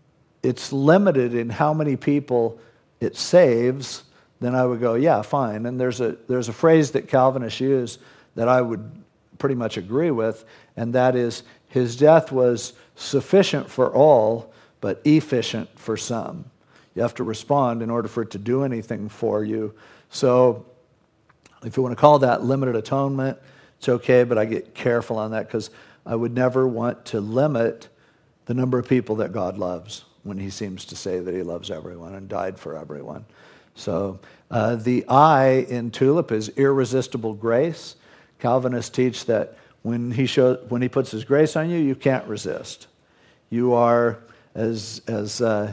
S1: it's limited in how many people it saves, then I would go, yeah, fine. And there's a there's a phrase that Calvinists use that I would pretty much agree with, and that is, his death was sufficient for all, but efficient for some. You have to respond in order for it to do anything for you. So if you want to call that limited atonement, it's okay, but I get careful on that because I would never want to limit the number of people that God loves when he seems to say that he loves everyone and died for everyone. So uh, the I in TULIP is irresistible grace. Calvinists teach that when he shows, when he puts his grace on you, you can't resist. You are, as as uh,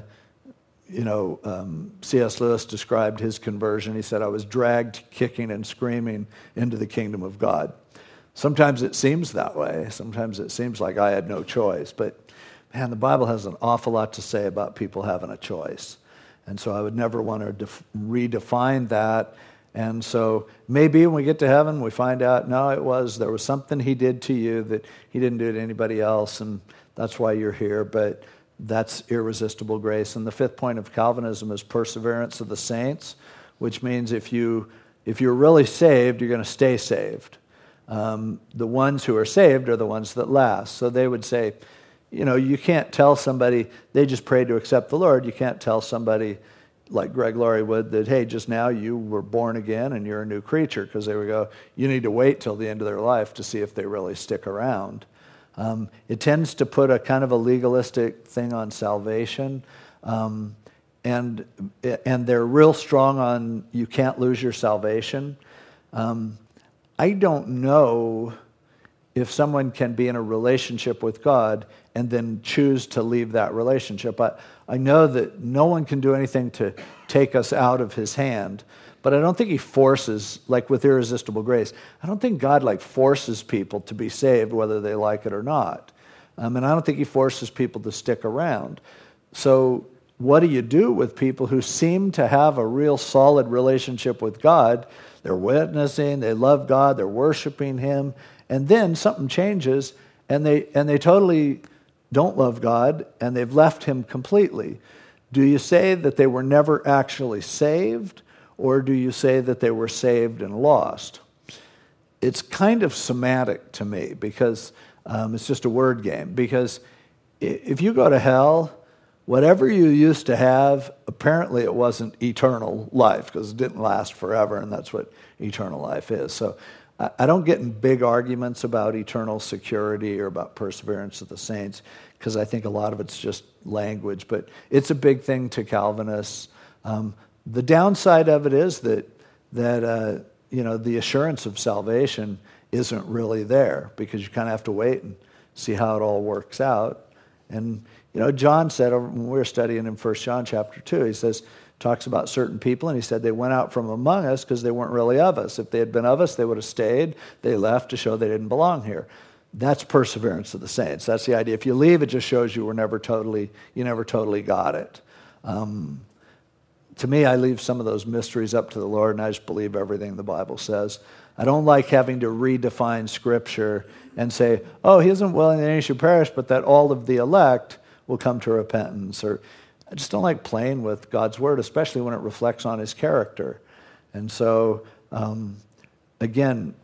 S1: you know, um, C S Lewis described his conversion. He said, "I was dragged kicking and screaming into the kingdom of God." Sometimes it seems that way. Sometimes it seems like I had no choice. But man, the Bible has an awful lot to say about people having a choice, and so I would never want to def- redefine that. And so maybe when we get to heaven, we find out, no, it was, there was something he did to you that he didn't do to anybody else, and that's why you're here. But that's irresistible grace. And the fifth point of Calvinism is perseverance of the saints, which means if, you, if you're really saved, you're going to stay saved. Um, the ones who are saved are the ones that last. So they would say, you know, you can't tell somebody, they just prayed to accept the Lord. You can't tell somebody like Greg Laurie would, that, hey, just now you were born again and you're a new creature, because they would go, you need to wait till the end of their life to see if they really stick around. Um, it tends to put a kind of a legalistic thing on salvation, um, and and they're real strong on you can't lose your salvation. Um, I don't know if someone can be in a relationship with God and then choose to leave that relationship. I, I know that no one can do anything to take us out of his hand, but I don't think he forces, like with irresistible grace, I don't think God like forces people to be saved whether they like it or not. Um, and I don't think he forces people to stick around. So what do you do with people who seem to have a real solid relationship with God? They're witnessing, they love God, they're worshiping him, and then something changes and they and they totally don't love God, and they've left him completely. Do you say that they were never actually saved, or do you say that they were saved and lost? It's kind of semantic to me, because um, it's just a word game. Because if you go to hell, whatever you used to have, apparently it wasn't eternal life, because it didn't last forever, and that's what eternal life is. So I don't get in big arguments about eternal security or about perseverance of the saints, because I think a lot of it's just language, but it's a big thing to Calvinists. Um, the downside of it is that that uh, you know the assurance of salvation isn't really there, because you kind of have to wait and see how it all works out. And you know, John said when we were studying in First John chapter two, he says, talks about certain people, and he said they went out from among us because they weren't really of us. If they had been of us, they would have stayed. They left to show they didn't belong here. That's perseverance of the saints. That's the idea. If you leave, it just shows you were never totally, you never totally got it. Um, to me, I leave some of those mysteries up to the Lord, and I just believe everything the Bible says. I don't like having to redefine Scripture and say, oh, he isn't willing that any should perish, but that all of the elect will come to repentance. Or I just don't like playing with God's Word, especially when it reflects on his character. And so, um, again,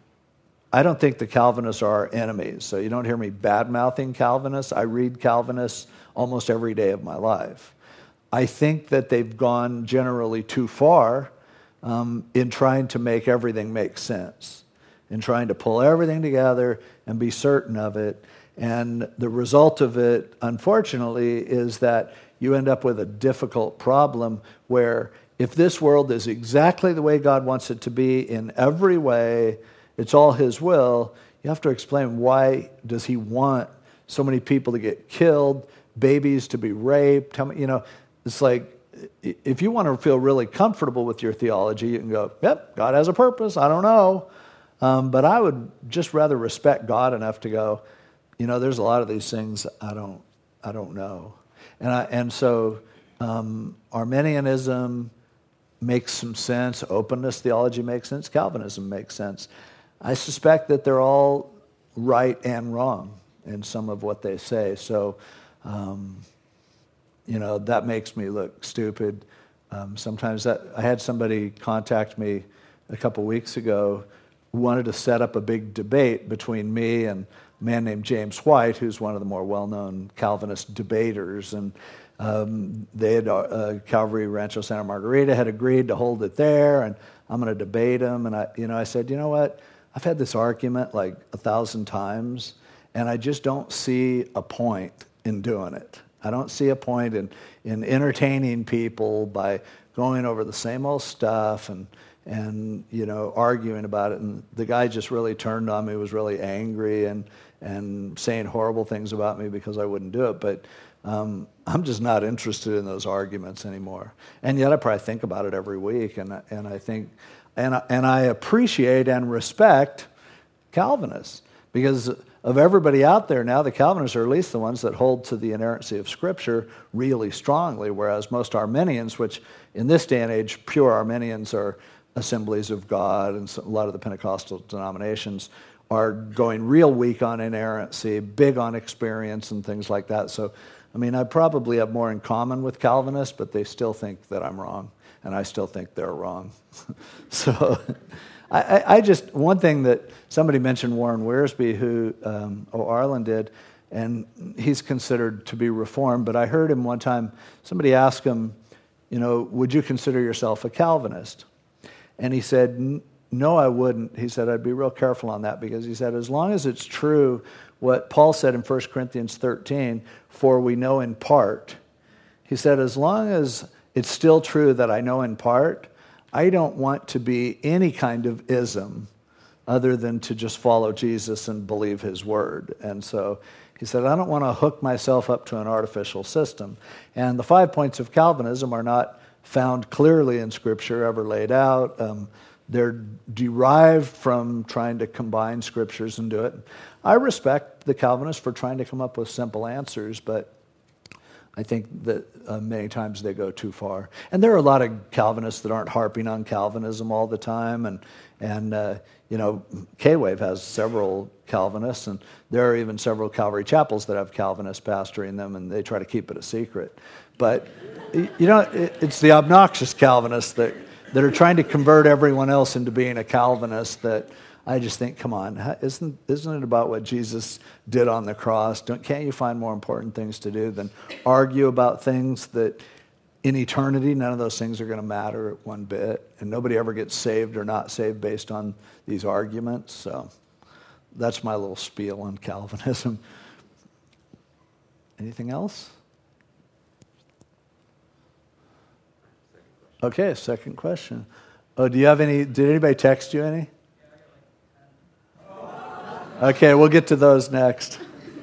S1: I don't think the Calvinists are our enemies. So you don't hear me bad-mouthing Calvinists. I read Calvinists almost every day of my life. I think that they've gone generally too far um, in trying to make everything make sense, in trying to pull everything together and be certain of it. And the result of it, unfortunately, is that you end up with a difficult problem where if this world is exactly the way God wants it to be in every way, it's all his will, you have to explain why does he want so many people to get killed, babies to be raped. How many, you know, it's like if you want to feel really comfortable with your theology, you can go, yep, God has a purpose, I don't know. Um, but I would just rather respect God enough to go, you know, there's a lot of these things I don't I don't know. And I, and so um, Arminianism makes some sense. Openness theology makes sense. Calvinism makes sense. I suspect that they're all right and wrong in some of what they say. So, um, you know, that makes me look stupid. Um, sometimes that, I had somebody contact me a couple weeks ago who wanted to set up a big debate between me and a man named James White, who's one of the more well-known Calvinist debaters. And um, they had, uh, Calvary Rancho Santa Margarita had agreed to hold it there, and I'm going to debate him. And I, you know, I said, you know what? I've had this argument like a thousand times, and I just don't see a point in doing it. I don't see a point in, in entertaining people by going over the same old stuff and, and, you know, arguing about it. And the guy just really turned on me, was really angry and, and saying horrible things about me because I wouldn't do it. But um, I'm just not interested in those arguments anymore. And yet I probably think about it every week, and, and I think, and I, and I appreciate and respect Calvinists, because of everybody out there now, the Calvinists are at least the ones that hold to the inerrancy of Scripture really strongly, whereas most Arminians, which in this day and age, pure Arminians are Assemblies of God, and a lot of the Pentecostal denominations are going real weak on inerrancy, big on experience and things like that. So, I mean, I probably have more in common with Calvinists, but they still think that I'm wrong, and I still think they're wrong. So... I, I just, one thing that somebody mentioned, Warren Wiersbe, who um, O'Arlen did, and he's considered to be Reformed, but I heard him one time, somebody asked him, you know, would you consider yourself a Calvinist? And he said, no, I wouldn't. He said, I'd be real careful on that, because he said, as long as it's true what Paul said in First Corinthians thirteen, for we know in part, he said, as long as it's still true that I know in part, I don't want to be any kind of ism other than to just follow Jesus and believe his word. And so he said, I don't want to hook myself up to an artificial system. And the five points of Calvinism are not found clearly in Scripture, ever laid out. Um, they're derived from trying to combine Scriptures and do it. I respect the Calvinists for trying to come up with simple answers, but I think that uh, many times they go too far. And there are a lot of Calvinists that aren't harping on Calvinism all the time. And, and uh, you know, K-Wave has several Calvinists, and there are even several Calvary chapels that have Calvinists pastoring them, and they try to keep it a secret. But, you know, it, it's the obnoxious Calvinists that, that are trying to convert everyone else into being a Calvinist that I just think, come on, isn't isn't it about what Jesus did on the cross? Don't, can't you find more important things to do than argue about things that in eternity, none of those things are going to matter one bit, and nobody ever gets saved or not saved based on these arguments? So that's my little spiel on Calvinism. Anything else? Okay, second question. Oh, do you have any, did anybody text you any? Okay, we'll get to those next.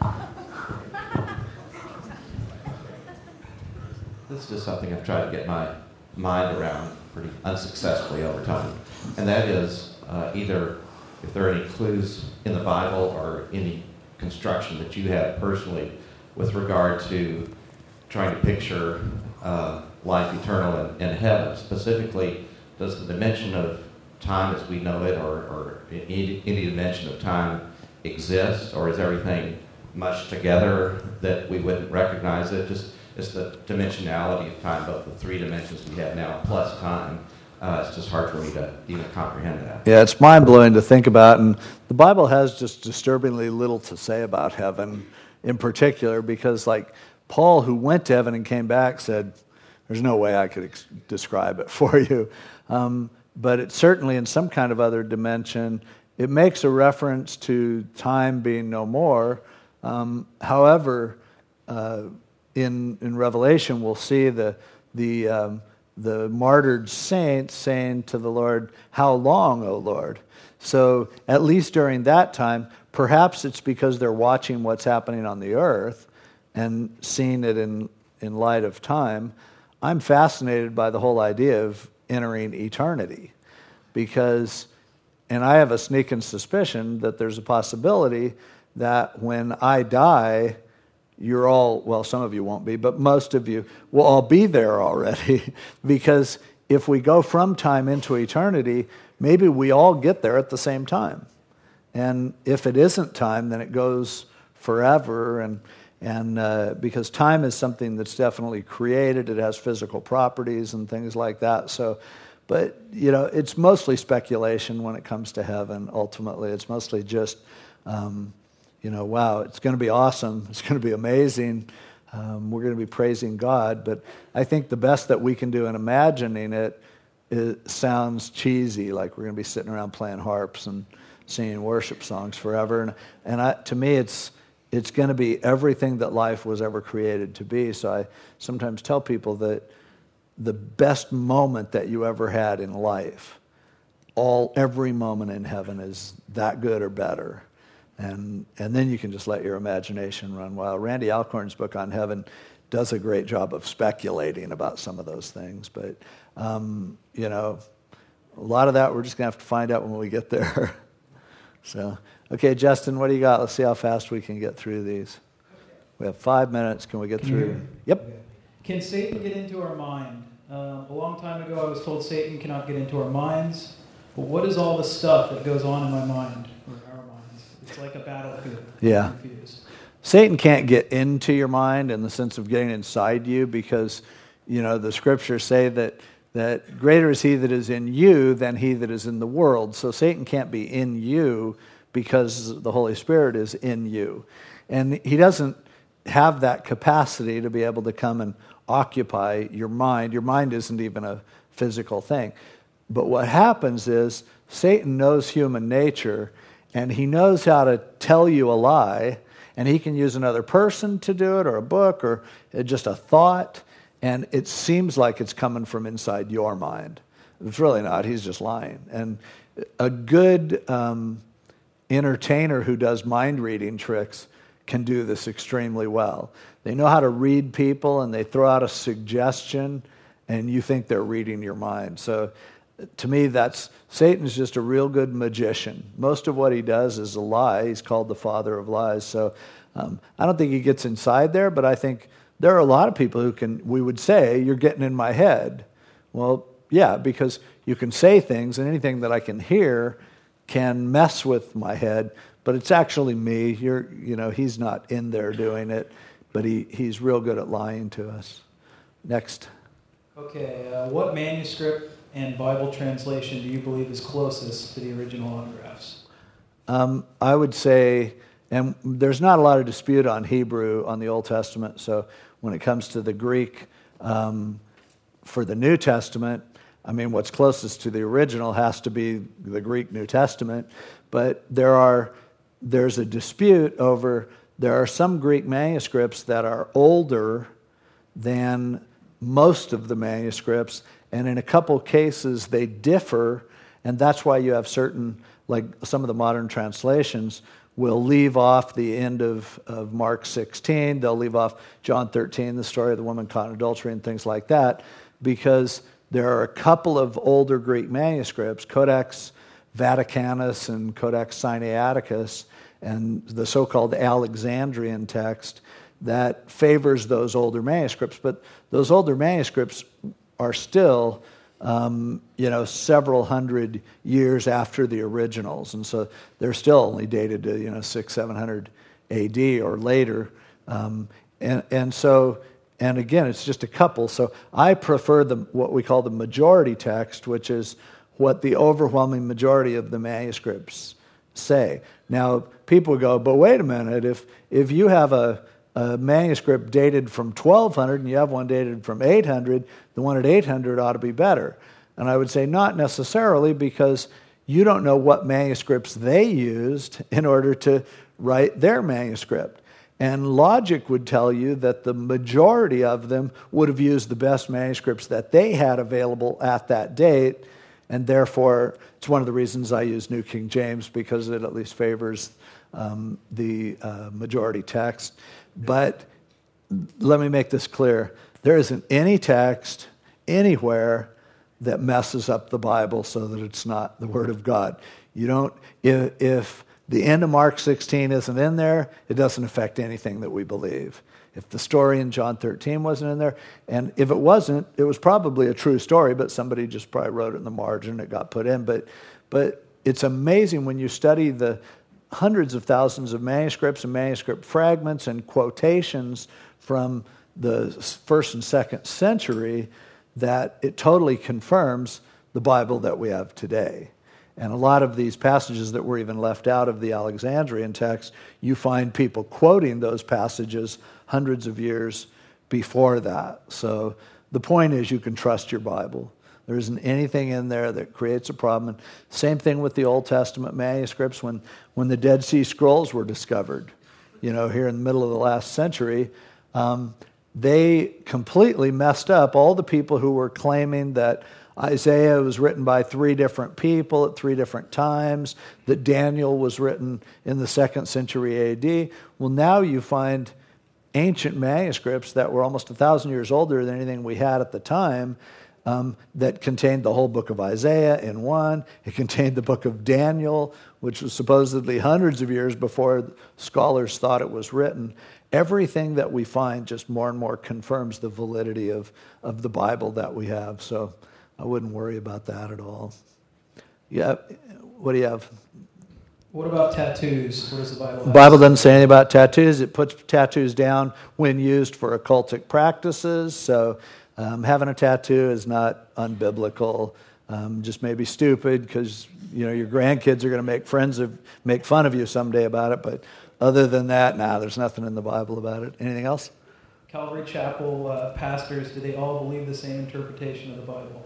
S5: This is just something I've tried to get my mind around pretty unsuccessfully over time. And that is uh, either if there are any clues in the Bible or any construction that you have personally with regard to trying to picture uh, life eternal in, in heaven. Specifically, does the dimension of time as we know it, or, or any, any dimension of time exist, or is everything mushed together that we wouldn't recognize it? Just it's the dimensionality of time, both the three dimensions we have now plus time. Uh, it's just hard for me to even comprehend that.
S1: Yeah, it's mind-blowing to think about, and the Bible has just disturbingly little to say about heaven in particular, because like Paul, who went to heaven and came back, said, there's no way I could ex- describe it for you. Um, but it's certainly in some kind of other dimension. It makes a reference to time being no more. Um, however, uh, in in Revelation, we'll see the the um, the martyred saints saying to the Lord, "How long, O Lord?" So at least during that time, perhaps it's because they're watching what's happening on the earth and seeing it in in light of time. I'm fascinated by the whole idea of entering eternity, because. And I have a sneaking suspicion that there's a possibility that when I die, you're all, well, some of you won't be, but most of you will all be there already. Because if we go from time into eternity, maybe we all get there at the same time. And if it isn't time, then it goes forever. And And uh, because time is something that's definitely created, it has physical properties and things like that. So, but, you know, it's mostly speculation when it comes to heaven, ultimately. It's mostly just, um, you know, wow, it's going to be awesome. It's going to be amazing. Um, we're going to be praising God. But I think the best that we can do in imagining it, it sounds cheesy, like we're going to be sitting around playing harps and singing worship songs forever. And, and I, to me, it's it's going to be everything that life was ever created to be. So I sometimes tell people that the best moment that you ever had in life, all every moment in heaven is that good or better. And and then you can just let your imagination run wild. Randy Alcorn's book on heaven does a great job of speculating about some of those things. But, um, you know, a lot of that we're just going to have to find out when we get there. So, okay, Justin, what do you got? Let's see how fast we can get through these. We have five minutes. Can we get
S13: Can
S1: through?
S13: you-
S1: Yep.
S13: Okay. Can Satan get into our mind? Uh, a long time ago, I was told Satan cannot get into our minds. But what is all the stuff that goes on in my mind or our minds? It's like a battlefield.
S1: Yeah.
S13: I'm confused.
S1: Satan can't get into your mind in the sense of getting inside you because, you know, the scriptures say that that greater is he that is in you than he that is in the world. So Satan can't be in you because the Holy Spirit is in you. And he doesn't have that capacity to be able to come and occupy your mind. Your mind isn't even a physical thing. But what happens is Satan knows human nature, and he knows how to tell you a lie, and he can use another person to do it, or a book, or just a thought, and it seems like it's coming from inside your mind. It's really not. He's just lying. And a good um, entertainer who does mind reading tricks can do this extremely well. They know how to read people, and they throw out a suggestion, and you think they're reading your mind. So to me, that's Satan's just a real good magician. Most of what he does is a lie. He's called the father of lies. So um, I don't think he gets inside there, but I think there are a lot of people who can, we would say, you're getting in my head. Well, yeah, because you can say things, and anything that I can hear can mess with my head, but it's actually me. You're, you know, he's not in there doing it, but he, he's real good at lying to us. Next.
S13: Okay, uh, what manuscript and Bible translation do you believe is closest to the original autographs?
S1: Um, I would say, and there's not a lot of dispute on Hebrew on the Old Testament, so when it comes to the Greek um, for the New Testament, I mean, what's closest to the original has to be the Greek New Testament, but there are there's a dispute over, there are some Greek manuscripts that are older than most of the manuscripts, and in a couple cases they differ, and that's why you have certain, like some of the modern translations will leave off the end of, of Mark sixteen, they'll leave off John thirteen, the story of the woman caught in adultery and things like that, because there are a couple of older Greek manuscripts, Codex Vaticanus and Codex Sinaiticus, and the so-called Alexandrian text that favors those older manuscripts. But those older manuscripts are still, um, you know, several hundred years after the originals, and so they're still only dated to, you know, six, seven hundred A D or later, um, and and so. And again, it's just a couple. So I prefer the what we call the majority text, which is what the overwhelming majority of the manuscripts say. Now, people go, but wait a minute, if if you have a, a manuscript dated from twelve hundred and you have one dated from eight hundred, the one at eight hundred ought to be better. And I would say not necessarily, because you don't know what manuscripts they used in order to write their manuscript. And logic would tell you that the majority of them would have used the best manuscripts that they had available at that date, and therefore it's one of the reasons I use New King James, because it at least favors um, the uh, majority text. But let me make this clear. There isn't any text anywhere that messes up the Bible so that it's not the Word of God. You don't, if, if the end of Mark sixteen isn't in there, it doesn't affect anything that we believe. If the story in John thirteen wasn't in there, and if it wasn't, it was probably a true story, but somebody just probably wrote it in the margin, it got put in. But, but it's amazing when you study the hundreds of thousands of manuscripts and manuscript fragments and quotations from the first and second century that it totally confirms the Bible that we have today. And a lot of these passages that were even left out of the Alexandrian text, you find people quoting those passages hundreds of years before that. So the point is you can trust your Bible. There isn't anything in there that creates a problem. And same thing with the Old Testament manuscripts. When, when the Dead Sea Scrolls were discovered, you know, here in the middle of the last century, um, they completely messed up all the people who were claiming that Isaiah was written by three different people at three different times, that Daniel was written in the second century A D. Well, now you find ancient manuscripts that were almost a thousand years older than anything we had at the time, um, that contained the whole book of Isaiah in one. It contained the book of Daniel, which was supposedly hundreds of years before scholars thought it was written. Everything that we find just more and more confirms the validity of, of the Bible that we have. So I wouldn't worry about that at all. Yeah, what do you have?
S13: What about tattoos? What does the Bible have?
S1: The Bible doesn't say anything about tattoos. It puts tattoos down when used for occultic practices. So um, having a tattoo is not unbiblical. Um, just maybe stupid because you know your grandkids are going to make friends of make fun of you someday about it. But other than that, nah, there's nothing in the Bible about it. Anything else?
S13: Calvary Chapel uh, pastors, do they all believe the same interpretation of the Bible?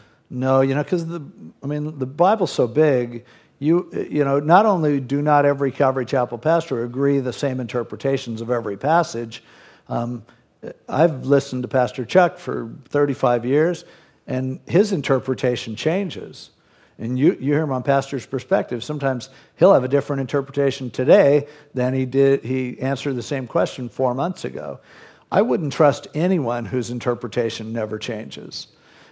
S1: No, you know, because the I mean the Bible's so big. You you know, not only do not every Calvary Chapel pastor agree the same interpretations of every passage. Um, I've listened to Pastor Chuck for thirty-five years, and his interpretation changes. And you, you hear him on pastor's perspective. Sometimes he'll have a different interpretation today than he did. He answered the same question four months ago. I wouldn't trust anyone whose interpretation never changes.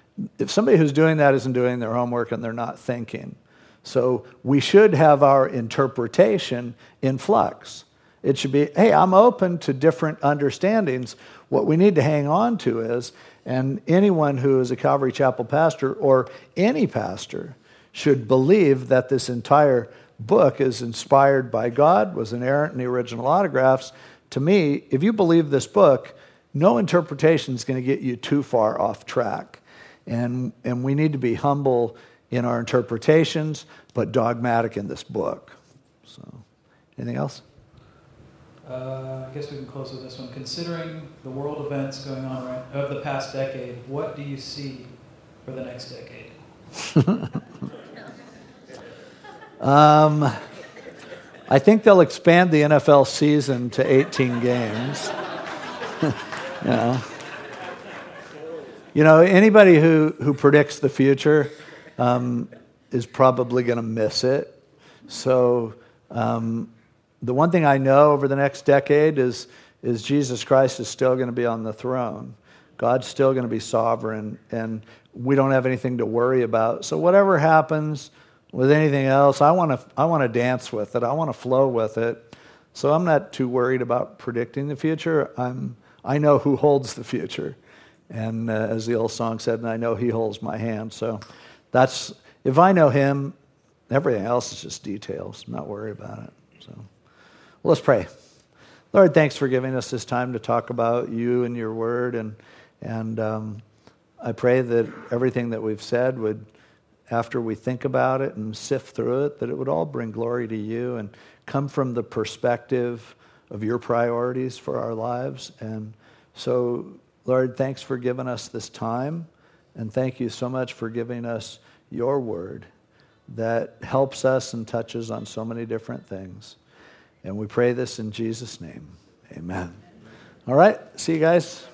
S1: If somebody who's doing that isn't doing their homework and they're not thinking. So we should have our interpretation in flux. It should be, hey, I'm open to different understandings. What we need to hang on to is, and anyone who is a Calvary Chapel pastor or any pastor should believe that this entire book is inspired by God, was inerrant in the original autographs. To me, if you believe this book, no interpretation is going to get you too far off track. And, and we need to be humble in our interpretations, but dogmatic in this book. So, anything else?
S13: Uh, I guess we can close with this one. Considering the world events going on right, of the past decade, what do you see for the next decade?
S1: um, I think they'll expand the N F L season to eighteen games. you know, you know, anybody who, who predicts the future um, is probably going to miss it. So. Um, The one thing I know over the next decade is, is Jesus Christ is still going to be on the throne. God's still going to be sovereign, and we don't have anything to worry about. So whatever happens with anything else, I want to I want to dance with it. I want to flow with it. So I'm not too worried about predicting the future. I'm I know who holds the future, and uh, as the old song said, and I know He holds my hand. So that's if I know Him, everything else is just details. I'm not worried about it. So. Well, let's pray. Lord, thanks for giving us this time to talk about you and your word. And and um, I pray that everything that we've said would, after we think about it and sift through it, that it would all bring glory to you and come from the perspective of your priorities for our lives. And so, Lord, thanks for giving us this time. And thank you so much for giving us your word that helps us and touches on so many different things. And we pray this in Jesus' name. Amen. All right. See you guys.